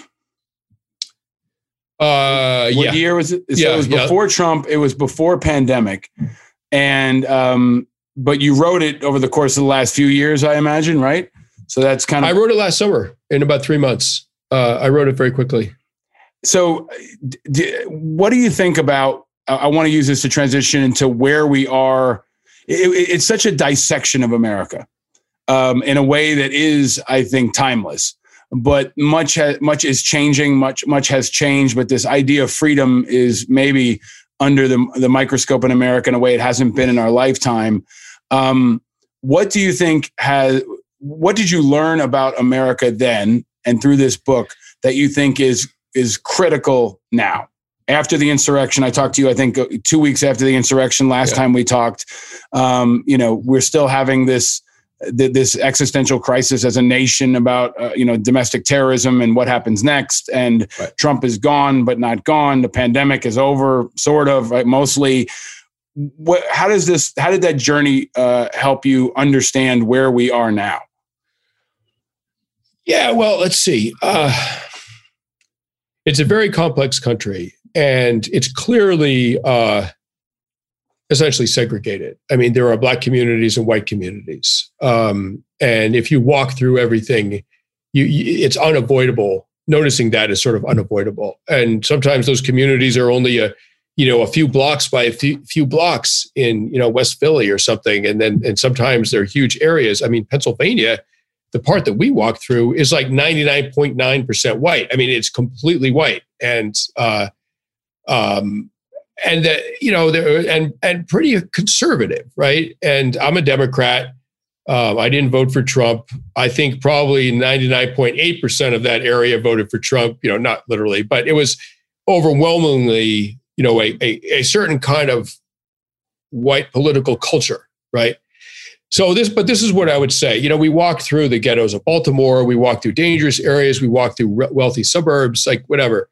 Uh, what yeah. year was it? So yeah, it was before yeah. Trump. It was before pandemic. And, um, but you wrote it over the course of the last few years, I imagine, right? So that's kind of... I wrote it last summer in about three months. Uh, I wrote it very quickly. So d- d- what do you think about, uh, I want to use this to transition into where we are. It, it, it's such a dissection of America. Um, in a way that is, I think, timeless. But much ha- much is changing. Much much has changed. But this idea of freedom is maybe under the the microscope in America in a way it hasn't been in our lifetime. Um, what do you think has? What did you learn about America then and through this book that you think is is critical now? After the insurrection, I talked to you, I think, two weeks after the insurrection. Last yeah. time we talked, um, you know, we're still having this. this existential crisis as a nation about, uh, you know, domestic terrorism and what happens next. And right. Trump is gone, but not gone. The pandemic is over, sort of, right, mostly. What, how does this, how did that journey uh, help you understand where we are now? Yeah, well, let's see. Uh, it's a very complex country and it's clearly, uh, essentially segregated. I mean, there are Black communities and white communities. Um, and if you walk through everything, you, you, it's unavoidable. Noticing that is sort of unavoidable. And sometimes those communities are only a, you know, a few blocks by a few, few blocks in, you know, West Philly or something. And then, and sometimes they're huge areas. I mean, Pennsylvania, the part that we walk through is like ninety-nine point nine percent white. I mean, it's completely white. And, uh, um, And that, you know, they're and and pretty conservative, right? And I'm a Democrat. Um, I didn't vote for Trump. I think probably ninety-nine point eight percent of that area voted for Trump. You know, not literally, but it was overwhelmingly, you know, a a, a certain kind of white political culture, right? So this, but this is what I would say. You know, we walk through the ghettos of Baltimore. We walk through dangerous areas. We walk through wealthy suburbs, like whatever.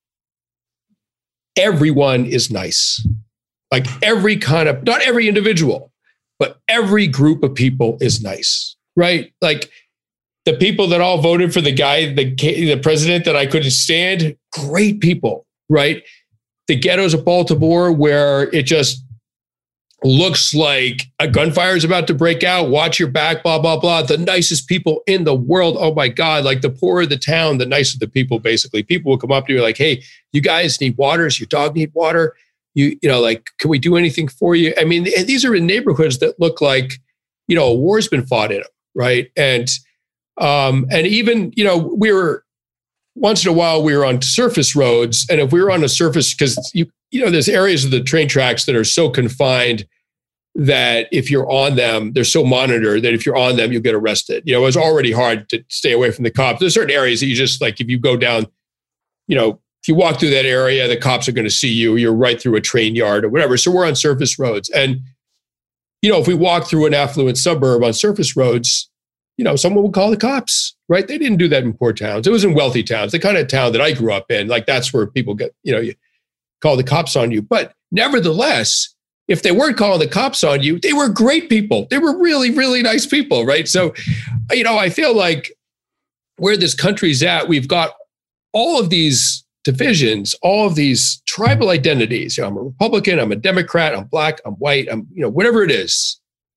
Everyone is nice. Like every kind of, not every individual, but every group of people is nice, right? Like the people that all voted for the guy, the, the president that I couldn't stand, great people, right? The ghettos of Baltimore where it just looks like a gunfire is about to break out, watch your back, blah, blah, blah. The nicest people in the world. Oh my God. Like the poorer the town, the nicer the people, basically. People will come up to you like, hey, you guys need water. Does your dog need water? You, you know, like, can we do anything for you? I mean, these are in neighborhoods that look like, you know, a war's been fought in them, right? And, um, and even, you know, we were, once in a while we were on surface roads. And if we were on a surface, because you, you know, there's areas of the train tracks that are so confined that if you're on them, they're so monitored that if you're on them, you'll get arrested. You know, it's already hard to stay away from the cops. There's certain areas that you just like, if you go down, you know, if you walk through that area, the cops are going to see you. You're right through a train yard or whatever. So we're on surface roads. And, you know, if we walk through an affluent suburb on surface roads, you know, someone would call the cops, right? They didn't do that in poor towns. It was in wealthy towns, the kind of town that I grew up in. Like that's where people get, you know, you call the cops on you. But nevertheless, if they weren't calling the cops on you, they were great people. They were really, really nice people, right? So, you know, I feel like where this country's at, we've got all of these divisions, all of these tribal identities. You know, I'm a Republican, I'm a Democrat, I'm black, I'm white, I'm, you know, whatever it is.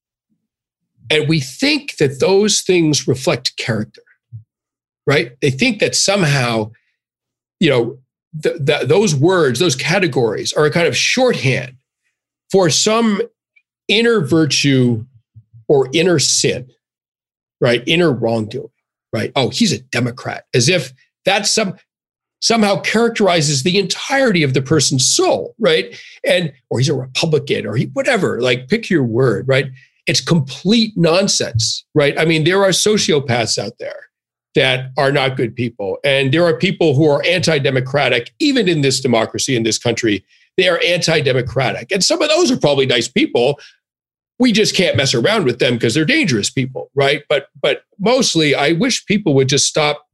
And we think that those things reflect character, right? They think that somehow, you know, th- th- those words, those categories are a kind of shorthand for some inner virtue or inner sin, right? Inner wrongdoing, right? Oh, he's a Democrat, as if that's some somehow characterizes the entirety of the person's soul, right? And, or he's a Republican, or he, whatever, like pick your word, right? It's complete nonsense, right? I mean, there are sociopaths out there that are not good people. And there are people who are anti-democratic, even in this democracy, in this country, they are anti-democratic. And some of those are probably nice people. We just can't mess around with them because they're dangerous people, right? But, but mostly, I wish people would just stop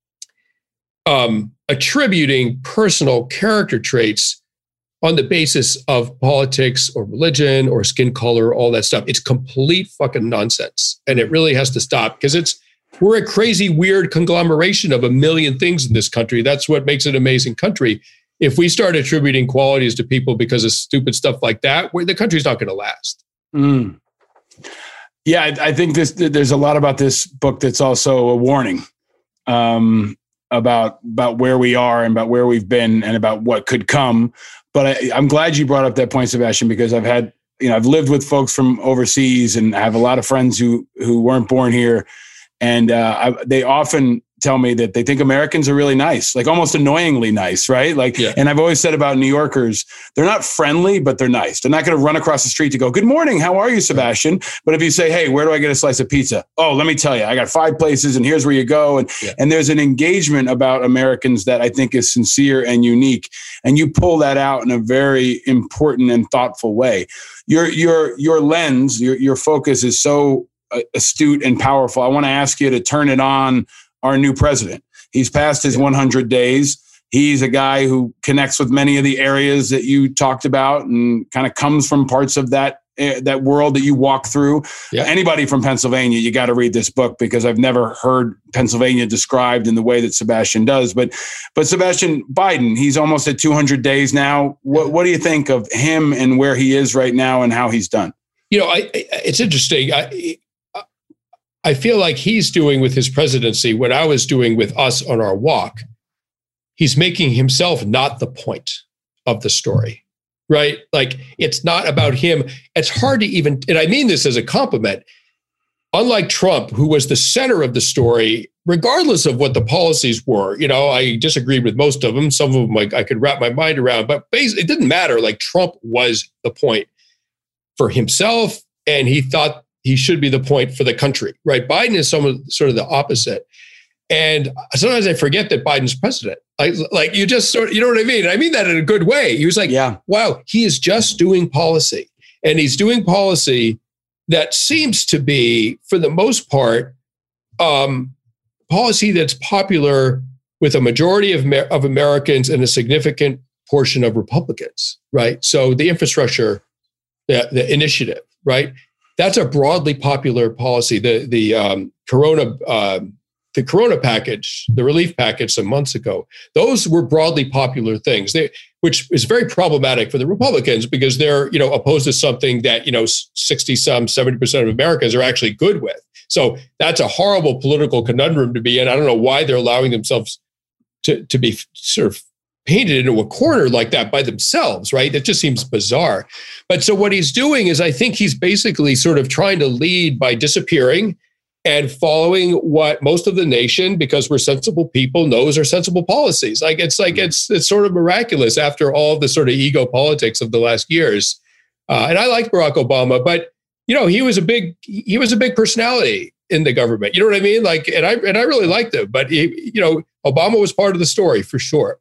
um, attributing personal character traits on the basis of politics or religion or skin color, all that stuff. It's complete fucking nonsense. And it really has to stop because it's, we're a crazy, weird conglomeration of a million things in this country. That's what makes it an amazing country. If we start attributing qualities to people because of stupid stuff like that, the country's not going to last. Mm. Yeah, I, I think this, there's a lot about this book that's also a warning. Um, about about where we are and about where we've been and about what could come. But I, I'm glad you brought up that point, Sebastian, because I've had, you know, I've lived with folks from overseas and I have a lot of friends who who weren't born here. And uh, I, they often tell me that they think Americans are really nice, like almost annoyingly nice, right? Like, yeah. And I've always said about New Yorkers, they're not friendly, but they're nice. They're not going to run across the street to go, good morning, how are you, Sebastian? But if you say, hey, where do I get a slice of pizza? Oh, let me tell you, I got five places and here's where you go. And, yeah. and there's an engagement about Americans that I think is sincere and unique. And you pull that out in a very important and thoughtful way. Your, your, your lens, your, your focus is so astute and powerful. I want to ask you to turn it on our new president. He's passed his one hundred days. He's a guy who connects with many of the areas that you talked about and kind of comes from parts of that uh, that world that you walk through. Yeah. Anybody from Pennsylvania, you got to read this book because I've never heard Pennsylvania described in the way that Sebastian does. But but Sebastian Biden, he's almost at two hundred days now. What what do you think of him and where he is right now and how he's done? You know, I, it's interesting. I, I feel like he's doing with his presidency what I was doing with us on our walk. He's making himself not the point of the story, right? Like, it's not about him. It's hard to even, and I mean this as a compliment, unlike Trump, who was the center of the story, regardless of what the policies were. You know, I disagreed with most of them. Some of them like I could wrap my mind around, but basically it didn't matter. Like, Trump was the point for himself, and he thought he should be the point for the country, right? Biden is some, sort of the opposite. And sometimes I forget that Biden's president. Like, like you just sort of, you know what I mean? I mean that in a good way. He was like, yeah. Wow, he is just doing policy. And he's doing policy that seems to be, for the most part, um, policy that's popular with a majority of, of Americans and a significant portion of Republicans, right? So the infrastructure, the, the initiative, right? That's a broadly popular policy. The the um, Corona uh, the Corona package, the relief package some months ago, those were broadly popular things. They, which is very problematic for the Republicans because they're, you know, opposed to something that, you know, sixty some, seventy percent of Americans are actually good with. So that's a horrible political conundrum to be in. I don't know why they're allowing themselves to to be sort of painted into a corner like that by themselves, right? That just seems bizarre. But so what he's doing is, I think he's basically sort of trying to lead by disappearing and following what most of the nation, because we're sensible people, knows are sensible policies. Like it's like it's it's sort of miraculous after all the sort of ego politics of the last years. Uh, and I like Barack Obama, but you know, he was a big he was a big personality in the government. You know what I mean? Like, and I and I really liked him, but he, you know, Obama was part of the story for sure.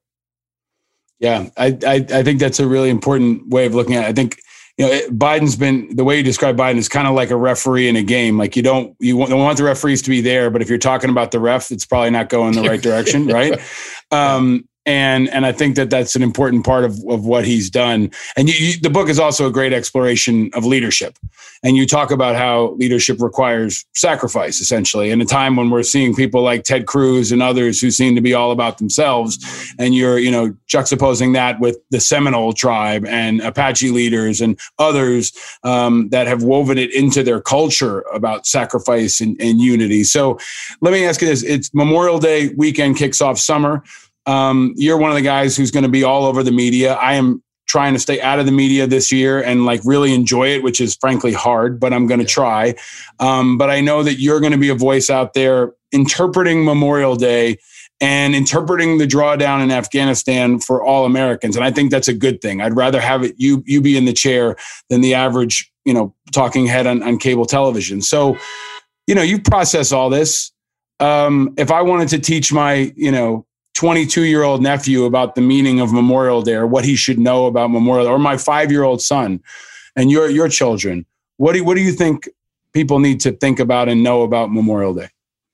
Yeah, I, I I think that's a really important way of looking at it. I think, you know, Biden's been, the way you describe Biden is kind of like a referee in a game. Like you don't you don't want the referees to be there, but if you're talking about the ref, it's probably not going the right direction, right? Um, And and I think that that's an important part of, of what he's done. And you, you, the book is also a great exploration of leadership. And you talk about how leadership requires sacrifice, essentially, in a time when we're seeing people like Ted Cruz and others who seem to be all about themselves. And you're, you know, juxtaposing that with the Seminole tribe and Apache leaders and others um, that have woven it into their culture about sacrifice and, and unity. So let me ask you this. It's Memorial Day weekend, kicks off summer. Um, you're one of the guys who's going to be all over the media. I am trying to stay out of the media this year and like really enjoy it, which is frankly hard, but I'm going to try. Um, but I know that you're going to be a voice out there interpreting Memorial Day and interpreting the drawdown in Afghanistan for all Americans. And I think that's a good thing. I'd rather have it you you be in the chair than the average, you know, talking head on, on cable television. So, you know, you've processed all this. Um, if I wanted to teach my, you know, twenty-two-year-old nephew about the meaning of Memorial Day or what he should know about Memorial Day, or my five-year-old son and your your children, what do, what do you think people need to think about and know about Memorial Day?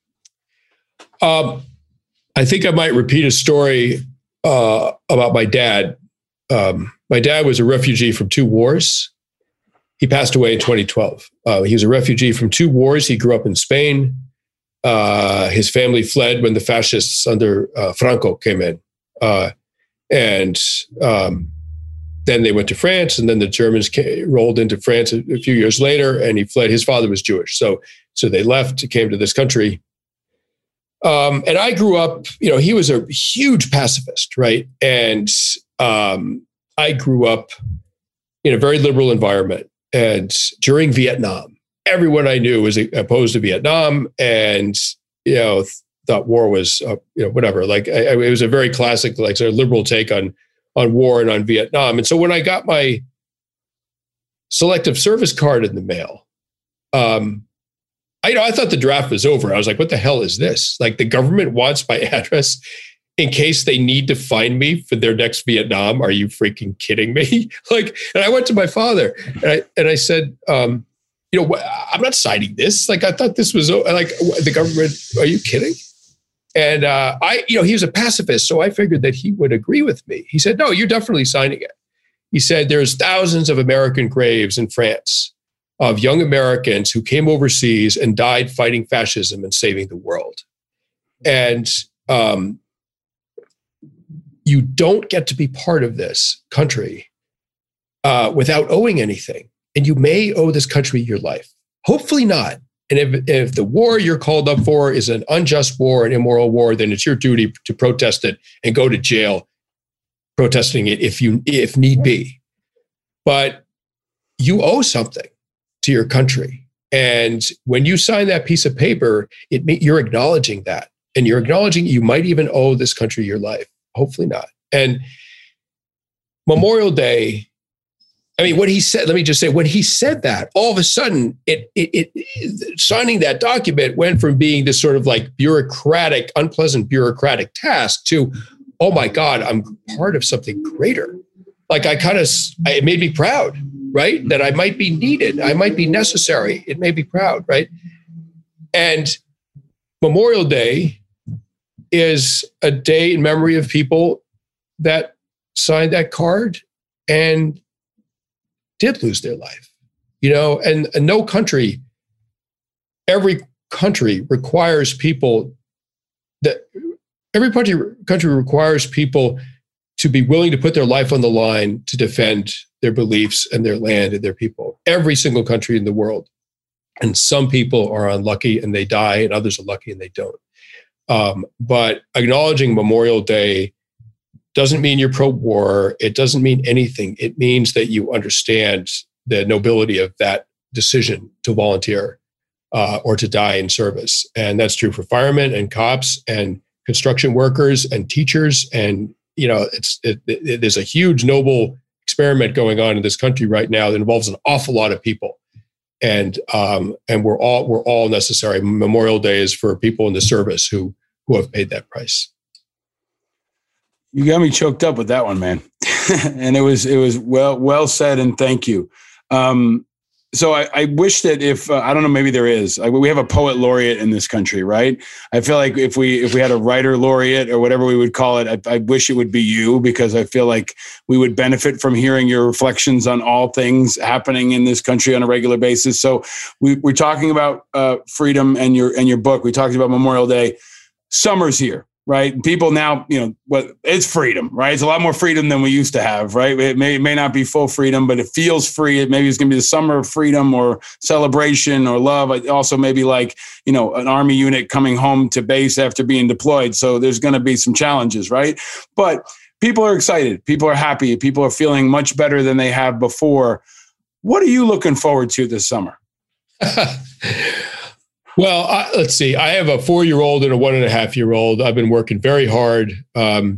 Um, I think I might repeat a story uh, about my dad. Um, my dad was a refugee from two wars. He passed away in twenty twelve. Uh, he was a refugee from two wars. He grew up in Spain. Uh, his family fled when the fascists under uh, Franco came in. Uh, and um, then they went to France, and then the Germans came, rolled into France a, a few years later, and he fled. His father was Jewish. So, so they left, came to this country. Um, and I grew up, you know, he was a huge pacifist, right? And um, I grew up in a very liberal environment. And during Vietnam, everyone I knew was opposed to Vietnam, and you know thought war was uh, you know whatever. Like I, I, it was a very classic, like sort of liberal take on on war and on Vietnam. And so when I got my selective service card in the mail, um, I you know I thought the draft was over. I was like, what the hell is this? Like the government wants my address in case they need to find me for their next Vietnam. Are you freaking kidding me? Like, and I went to my father and I and I said. Um, You know, I'm not signing this. Like, I thought this was like the government. Are you kidding? And uh, I, you know, he was a pacifist, so I figured that he would agree with me. He said, "No, you're definitely signing it." He said, "There's thousands of American graves in France of young Americans who came overseas and died fighting fascism and saving the world, and um, you don't get to be part of this country uh, without owing anything." And you may owe this country your life. Hopefully not. And if, if the war you're called up for is an unjust war, an immoral war, then it's your duty to protest it and go to jail protesting it if you if need be. But you owe something to your country. And when you sign that piece of paper, it you're acknowledging that. And you're acknowledging you might even owe this country your life. Hopefully not. And Memorial Day, I mean, what he said, let me just say, when he said that, all of a sudden, it, it, it signing that document went from being this sort of like bureaucratic, unpleasant bureaucratic task to, oh my God, I'm part of something greater. Like I kind of, it made me proud, right? That I might be needed. I might be necessary. It made me proud, right? And Memorial Day is a day in memory of people that signed that card and did lose their life, you know, and, and no country, every country requires people that every country, country requires people to be willing to put their life on the line to defend their beliefs and their land and their people. Every single country in the world. And some people are unlucky and they die, and others are lucky and they don't. Um, but acknowledging Memorial Day doesn't mean you're pro-war. It doesn't mean anything. It means that you understand the nobility of that decision to volunteer uh, or to die in service. And that's true for firemen and cops and construction workers and teachers. And, you know, it's it, it, there's a huge noble experiment going on in this country right now that involves an awful lot of people. And um, and we're all we're all necessary. Memorial Day is for people in the service who who have paid that price. You got me choked up with that one, man. And it was it was well well said, and thank you. Um, so I, I wish that if uh, I don't know, maybe there is. Like, we have a poet laureate in this country, right? I feel like if we if we had a writer laureate or whatever we would call it, I, I wish it would be you, because I feel like we would benefit from hearing your reflections on all things happening in this country on a regular basis. So we, we're talking about uh, freedom and your and your book. We talked about Memorial Day. Summer's here. Right. People now, you know, what it's freedom, right? It's a lot more freedom than we used to have, right? It may, it may not be full freedom, but it feels free. It maybe it's going to be the summer of freedom or celebration or love. It also maybe like, you know, an army unit coming home to base after being deployed. So there's going to be some challenges, right? But people are excited. People are happy. People are feeling much better than they have before. What are you looking forward to this summer? Well, I, let's see. I have a four-year-old and a one and a half year old. I've been working very hard. Um,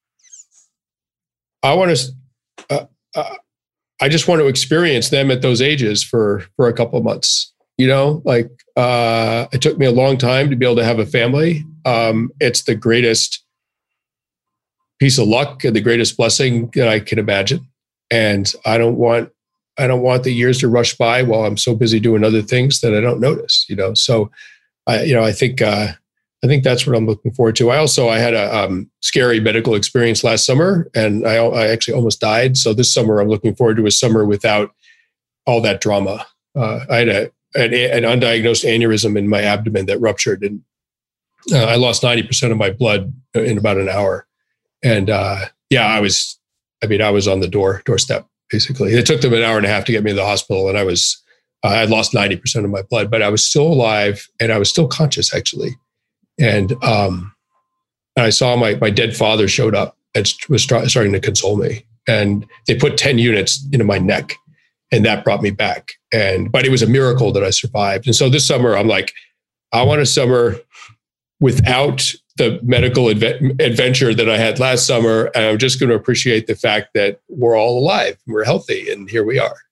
I want to, uh, uh, I just want to experience them at those ages for, for a couple of months. You know, like uh, it took me a long time to be able to have a family. Um, it's the greatest piece of luck and the greatest blessing that I can imagine. And I don't want, I don't want the years to rush by while I'm so busy doing other things that I don't notice, you know? So I, you know, I think, uh, I think that's what I'm looking forward to. I also, I had a um, scary medical experience last summer, and I, I actually almost died. So this summer I'm looking forward to a summer without all that drama. Uh, I had a, an, an undiagnosed aneurysm in my abdomen that ruptured, and uh, I lost ninety percent of my blood in about an hour. And uh, yeah, I was, I mean, I was on the door doorstep. Basically, it took them an hour and a half to get me to the hospital, and I was, uh, I had lost ninety percent of my blood, but I was still alive and I was still conscious, actually. And, um, and I saw my, my dead father showed up and was start, starting to console me, and they put ten units into my neck, and that brought me back. And, but it was a miracle that I survived. And so this summer, I'm like, I want a summer without the medical adve- adventure that I had last summer. And I'm just going to appreciate the fact that we're all alive, we're healthy, and here we are.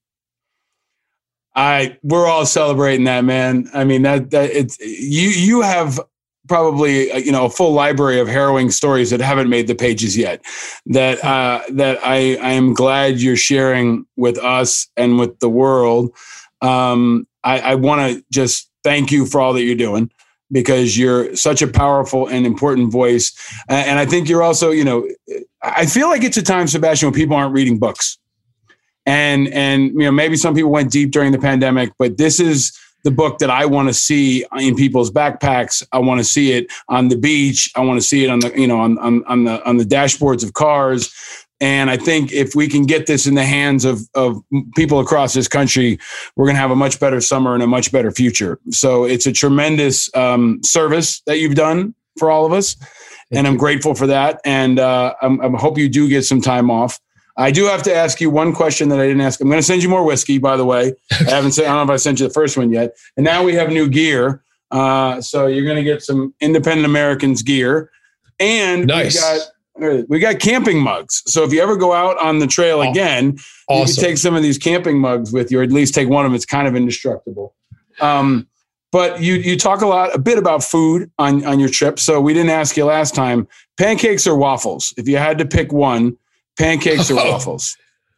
I, we're all celebrating that, man. I mean, that, that it's, you, you have probably, you know, a full library of harrowing stories that haven't made the pages yet, that, uh, that I, I am glad you're sharing with us and with the world. Um, I, I want to just thank you for all that you're doing, because you're such a powerful and important voice. And I think you're also, you know, I feel like it's a time, Sebastian, when people aren't reading books. And, and you know, maybe some people went deep during the pandemic, but this is the book that I want to see in people's backpacks. I want to see it on the beach. I want to see it on the, you know, on, on, on the, on the dashboards of cars. And I think if we can get this in the hands of, of people across this country, we're going to have a much better summer and a much better future. So it's a tremendous um, service that you've done for all of us. Thank and I'm you. grateful for that. And uh, I'm, I hope you do get some time off. I do have to ask you one question that I didn't ask. I'm going to send you more whiskey, by the way. I haven't said, I don't know if I sent you the first one yet. And now we have new gear. Uh, so you're going to get some Independent Americans gear. And nice. we got We got camping mugs. So if you ever go out on the trail again, awesome. You can take some of these camping mugs with you, or at least take one of them. It's kind of indestructible. Um, but you you talk a lot, a bit about food on, on your trip. So we didn't ask you last time, pancakes or waffles? If you had to pick one, pancakes or oh. waffles?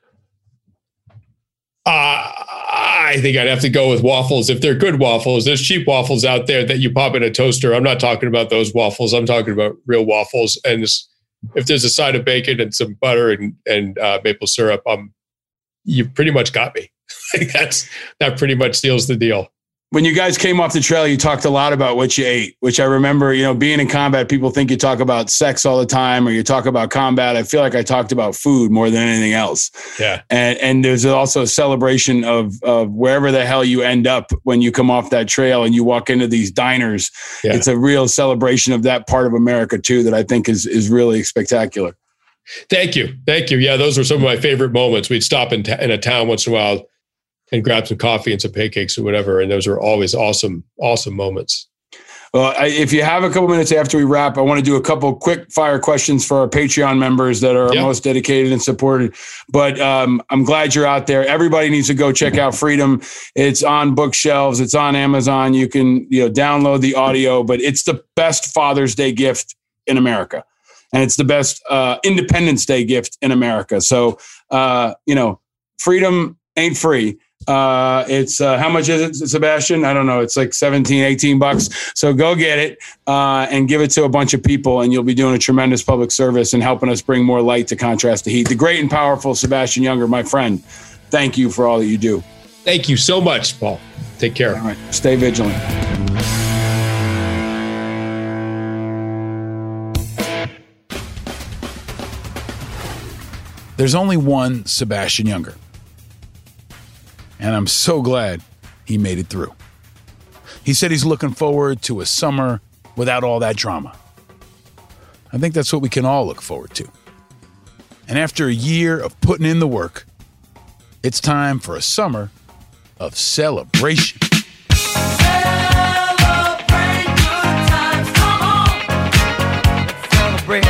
Uh, I think I'd have to go with waffles. If they're good waffles, there's cheap waffles out there that you pop in a toaster. I'm not talking about those waffles. I'm talking about real waffles. And this, if there's a side of bacon and some butter and, and uh, maple syrup, um, you pretty much got me. That's that pretty much seals the deal. When you guys came off the trail, you talked a lot about what you ate, which I remember, you know, being in combat, people think you talk about sex all the time or you talk about combat. I feel like I talked about food more than anything else. Yeah. And and there's also a celebration of, of wherever the hell you end up when you come off that trail and you walk into these diners. Yeah. It's a real celebration of that part of America too, that I think is, is really spectacular. Thank you. Thank you. Yeah. Those were some of my favorite moments. We'd stop in, t- in a town once in a while and grab some coffee and some pancakes or whatever. And those are always awesome, awesome moments. Well, I, if you have a couple minutes after we wrap, I want to do a couple quick fire questions for our Patreon members that are yep. most dedicated and supported. But um, I'm glad you're out there. Everybody needs to go check out Freedom. It's on bookshelves. It's on Amazon. You can, you know, download the audio, but it's the best Father's Day gift in America. And it's the best uh, Independence Day gift in America. So, uh, you know, freedom ain't free. Uh, it's uh, how much is it, Sebastian? I don't know. It's like seventeen, eighteen bucks. So go get it uh, and give it to a bunch of people, and you'll be doing a tremendous public service and helping us bring more light to contrast the heat. The great and powerful Sebastian Younger, my friend, thank you for all that you do. Thank you so much, Paul. Take care. All right. Stay vigilant. There's only one Sebastian Younger. And I'm so glad he made it through. He said he's looking forward to a summer without all that drama. I think that's what we can all look forward to. And after a year of putting in the work, it's time for a summer of celebration. Celebrate good times, come on. Let's celebrate.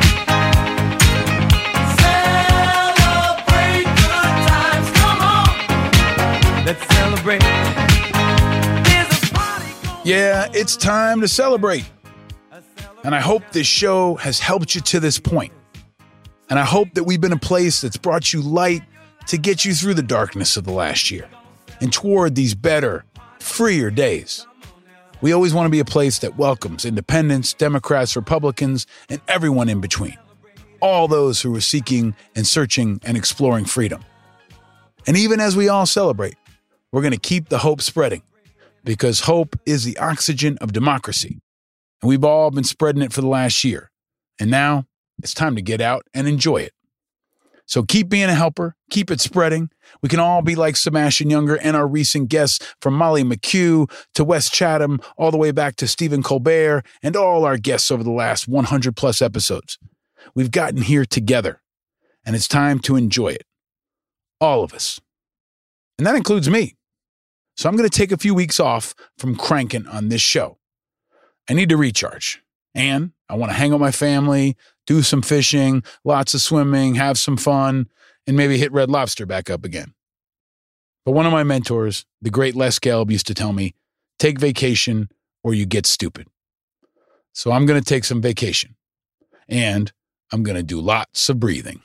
Celebrate good times, come on. Let's celebrate. There's a party going. Yeah, it's time to celebrate. And I hope this show has helped you to this point. And I hope that we've been a place that's brought you light to get you through the darkness of the last year and toward these better, freer days. We always want to be a place that welcomes independents, Democrats, Republicans, and everyone in between. All those who are seeking and searching and exploring freedom. And even as we all celebrate, we're going to keep the hope spreading, because hope is the oxygen of democracy. And we've all been spreading it for the last year. And now it's time to get out and enjoy it. So keep being a helper, keep it spreading. We can all be like Sebastian Younger and our recent guests, from Molly McHugh to Wes Chatham, all the way back to Stephen Colbert, and all our guests over the last one hundred plus episodes. We've gotten here together, and it's time to enjoy it. All of us. And that includes me. So I'm going to take a few weeks off from cranking on this show. I need to recharge, and I want to hang out with my family, do some fishing, lots of swimming, have some fun, and maybe hit Red Lobster back up again. But one of my mentors, the great Les Gelb, used to tell me, take vacation or you get stupid. So I'm going to take some vacation, and I'm going to do lots of breathing.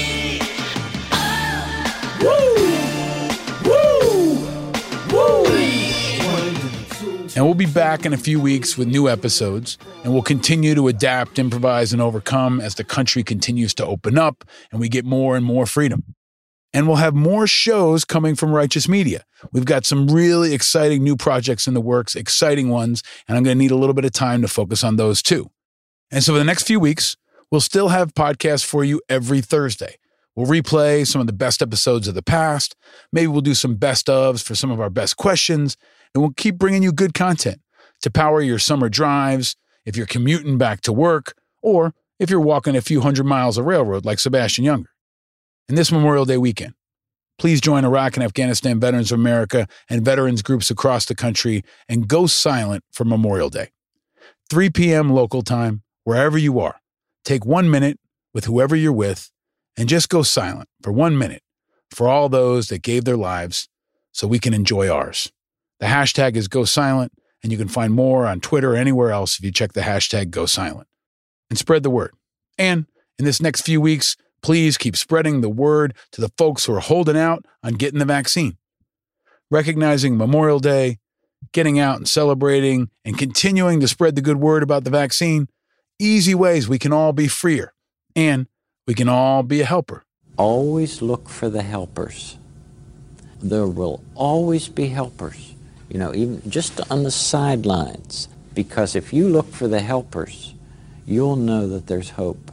And we'll be back in a few weeks with new episodes, and we'll continue to adapt, improvise, and overcome as the country continues to open up and we get more and more freedom. And we'll have more shows coming from Righteous Media. We've got some really exciting new projects in the works, exciting ones, and I'm going to need a little bit of time to focus on those too. And so for the next few weeks, we'll still have podcasts for you every Thursday. We'll replay some of the best episodes of the past. Maybe we'll do some best ofs for some of our best questions. And we'll keep bringing you good content to power your summer drives, if you're commuting back to work, or if you're walking a few hundred miles of railroad like Sebastian Younger. And this Memorial Day weekend, please join Iraq and Afghanistan Veterans of America and veterans groups across the country and go silent for Memorial Day. three p.m. local time, wherever you are. Take one minute with whoever you're with and just go silent for one minute for all those that gave their lives so we can enjoy ours. The hashtag is Go Silent, and you can find more on Twitter or anywhere else if you check the hashtag Go Silent. And spread the word. And in this next few weeks, please keep spreading the word to the folks who are holding out on getting the vaccine. Recognizing Memorial Day, getting out and celebrating, and continuing to spread the good word about the vaccine, easy ways we can all be freer, and we can all be a helper. Always look for the helpers. There will always be helpers. You know, even just on the sidelines, because if you look for the helpers, you'll know that there's hope.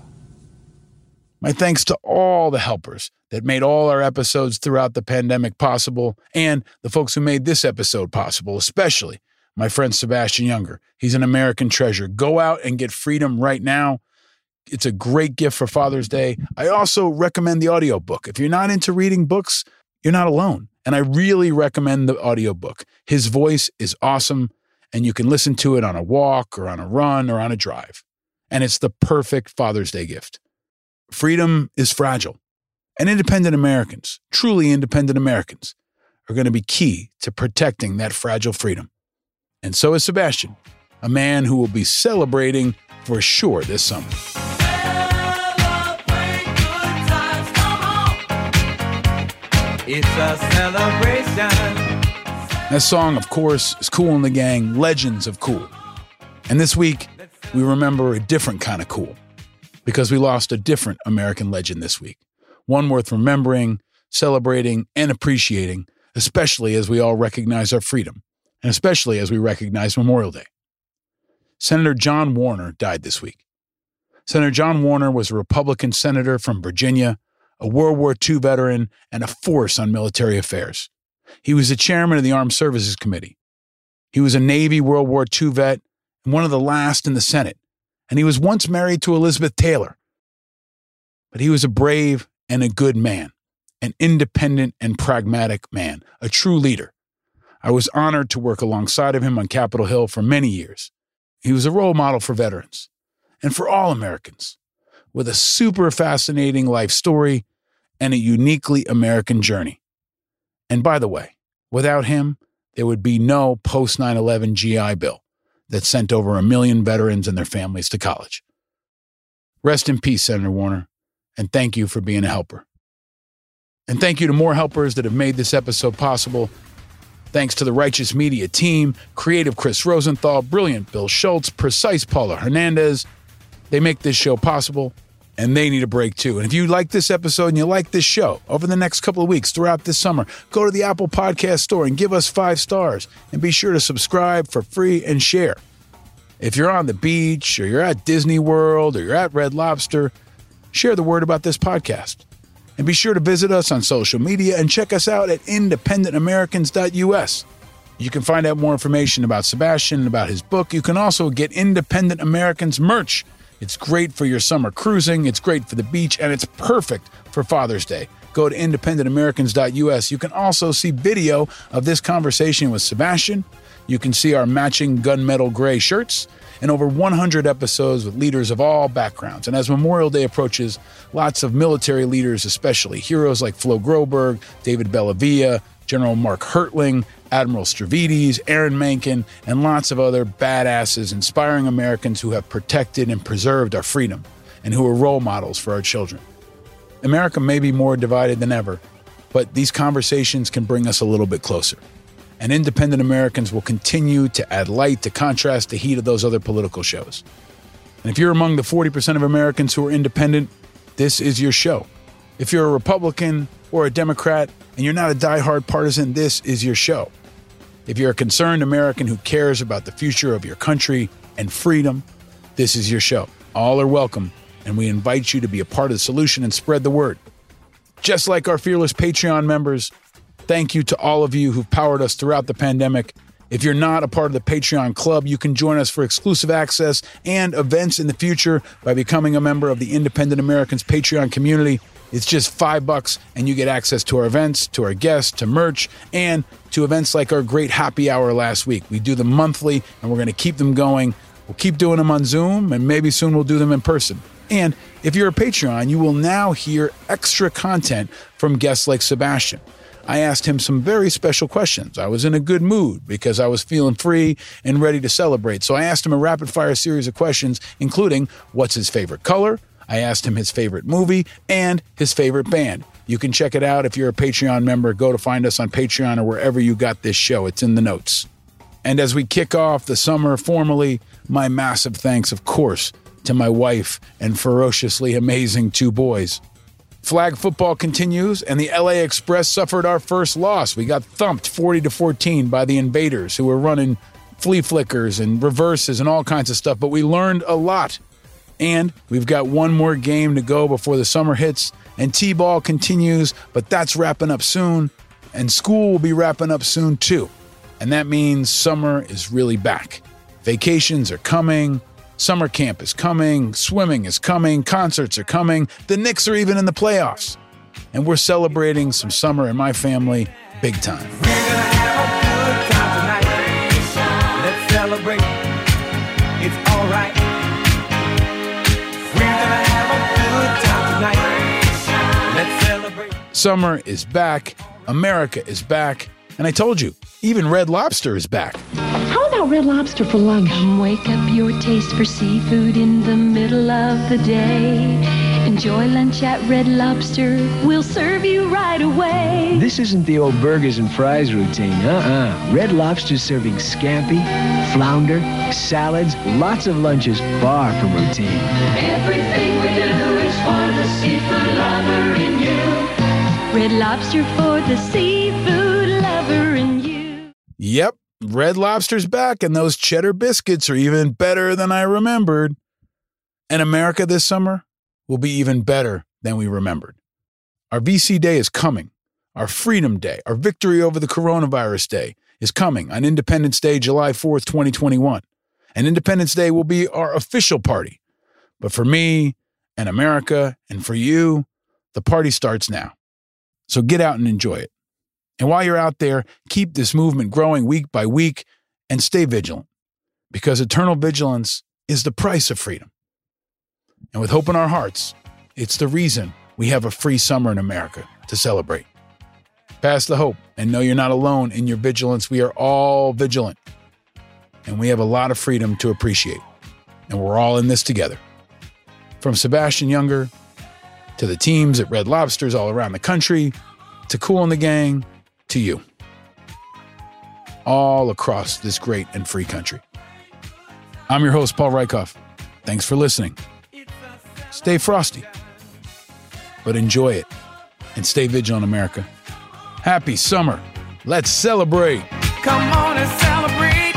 My thanks to all the helpers that made all our episodes throughout the pandemic possible, and the folks who made this episode possible, especially my friend Sebastian Younger. He's an American treasure. Go out and get freedom right now. It's a great gift for Father's Day. I also recommend the audiobook. If you're not into reading books, you're not alone. And I really recommend the audiobook. His voice is awesome, and you can listen to it on a walk or on a run or on a drive. And it's the perfect Father's Day gift. Freedom is fragile, and independent Americans, truly independent Americans, are going to be key to protecting that fragile freedom. And so is Sebastian, a man who will be celebrating for sure this summer. Celebrate good times, come on. It's a celebration. That song, of course, is Kool and the Gang, Legends of Cool. And this week, we remember a different kind of cool, because we lost a different American legend this week. One worth remembering, celebrating, and appreciating, especially as we all recognize our freedom, and especially as we recognize Memorial Day. Senator John Warner died this week. Senator John Warner was a Republican senator from Virginia, a World War Two veteran, and a force on military affairs. He was the chairman of the Armed Services Committee. He was a Navy World War Two vet and one of the last in the Senate, and he was once married to Elizabeth Taylor. But he was a brave and a good man, an independent and pragmatic man, a true leader. I was honored to work alongside of him on Capitol Hill for many years. He was a role model for veterans and for all Americans, with a super fascinating life story and a uniquely American journey. And by the way, without him, there would be no post nine eleven G I Bill that sent over a million veterans and their families to college. Rest in peace, Senator Warner, and thank you for being a helper. And thank you to more helpers that have made this episode possible. Thanks to the Righteous Media team, creative Chris Rosenthal, brilliant Bill Schultz, precise Paula Hernandez. They make this show possible, and they need a break too. And if you like this episode and you like this show, over the next couple of weeks throughout this summer, go to the Apple Podcast Store and give us five stars. And be sure to subscribe for free and share. If you're on the beach, or you're at Disney World, or you're at Red Lobster, share the word about this podcast. And be sure to visit us on social media and check us out at independent americans dot u s. You can find out more information about Sebastian and about his book. You can also get Independent Americans merch. It's great for your summer cruising, it's great for the beach, and it's perfect for Father's Day. Go to independent americans dot u s. You can also see video of this conversation with Sebastian. You can see our matching gunmetal gray shirts and over one hundred episodes with leaders of all backgrounds. And as Memorial Day approaches, lots of military leaders, especially heroes like Flo Groberg, David Bellavia, General Mark Hertling, Admiral Stavridis, Aaron Menken, and lots of other badasses inspiring Americans who have protected and preserved our freedom and who are role models for our children. America may be more divided than ever, but these conversations can bring us a little bit closer. And Independent Americans will continue to add light to contrast the heat of those other political shows. And if you're among the forty percent of Americans who are independent, this is your show. If you're a Republican or a Democrat and you're not a diehard partisan, this is your show. If you're a concerned American who cares about the future of your country and freedom, this is your show. All are welcome, and we invite you to be a part of the solution and spread the word. Just like our fearless Patreon members, thank you to all of you who've powered us throughout the pandemic. If you're not a part of the Patreon club, you can join us for exclusive access and events in the future by becoming a member of the Independent Americans Patreon community. It's just five bucks, and you get access to our events, to our guests, to merch, and to events like our great happy hour last week. We do them monthly, and we're going to keep them going. We'll keep doing them on Zoom, and maybe soon we'll do them in person. And if you're a Patreon, you will now hear extra content from guests like Sebastian. I asked him some very special questions. I was in a good mood because I was feeling free and ready to celebrate. So I asked him a rapid-fire series of questions, including what's his favorite color? I asked him his favorite movie and his favorite band. You can check it out if you're a Patreon member. Go to find us on Patreon or wherever you got this show. It's in the notes. And as we kick off the summer formally, my massive thanks, of course, to my wife and ferociously amazing two boys. Flag football continues, and the L A Express suffered our first loss. We got thumped forty to fourteen by the Invaders, who were running flea flickers and reverses and all kinds of stuff, but we learned a lot. And we've got one more game to go before the summer hits, and T-ball continues, but that's wrapping up soon, and school will be wrapping up soon too. And that means summer is really back. Vacations are coming, summer camp is coming, swimming is coming, concerts are coming, the Knicks are even in the playoffs. And we're celebrating some summer in my family big time. We're gonna have a good time tonight. Let's celebrate. It's all right. We're gonna have a good time tonight. Let's celebrate. Summer is back. America is back. And I told you, even Red Lobster is back. How about Red Lobster for lunch? Come wake up your taste for seafood in the middle of the day. Enjoy lunch at Red Lobster. We'll serve you right away. this isn't the old burgers and fries routine. Uh-uh. Red Lobster's serving scampi, flounder, salads, lots of lunches far from routine. Everything we do is for the seafood lover in you. Red Lobster for the seafood lover in you. Yep, Red Lobster's back, and those cheddar biscuits are even better than I remembered. And America this summer will be even better than we remembered. Our V C Day is coming. Our Freedom Day, our victory over the coronavirus day, is coming on Independence Day, July fourth, twenty twenty-one. And Independence Day will be our official party. But for me and America and for you, the party starts now. So get out and enjoy it. And while you're out there, keep this movement growing week by week and stay vigilant, because eternal vigilance is the price of freedom. And with hope in our hearts, it's the reason we have a free summer in America to celebrate. Pass the hope and know you're not alone in your vigilance. We are all vigilant, and we have a lot of freedom to appreciate. And we're all in this together. From Sebastian Younger to the teams at Red Lobsters all around the country, to Kool and the Gang, to you. All across this great and free country. I'm your host, Paul Rykoff. Thanks for listening. Stay frosty, but enjoy it, and stay vigilant, America. Happy summer. Let's celebrate. Come on and celebrate.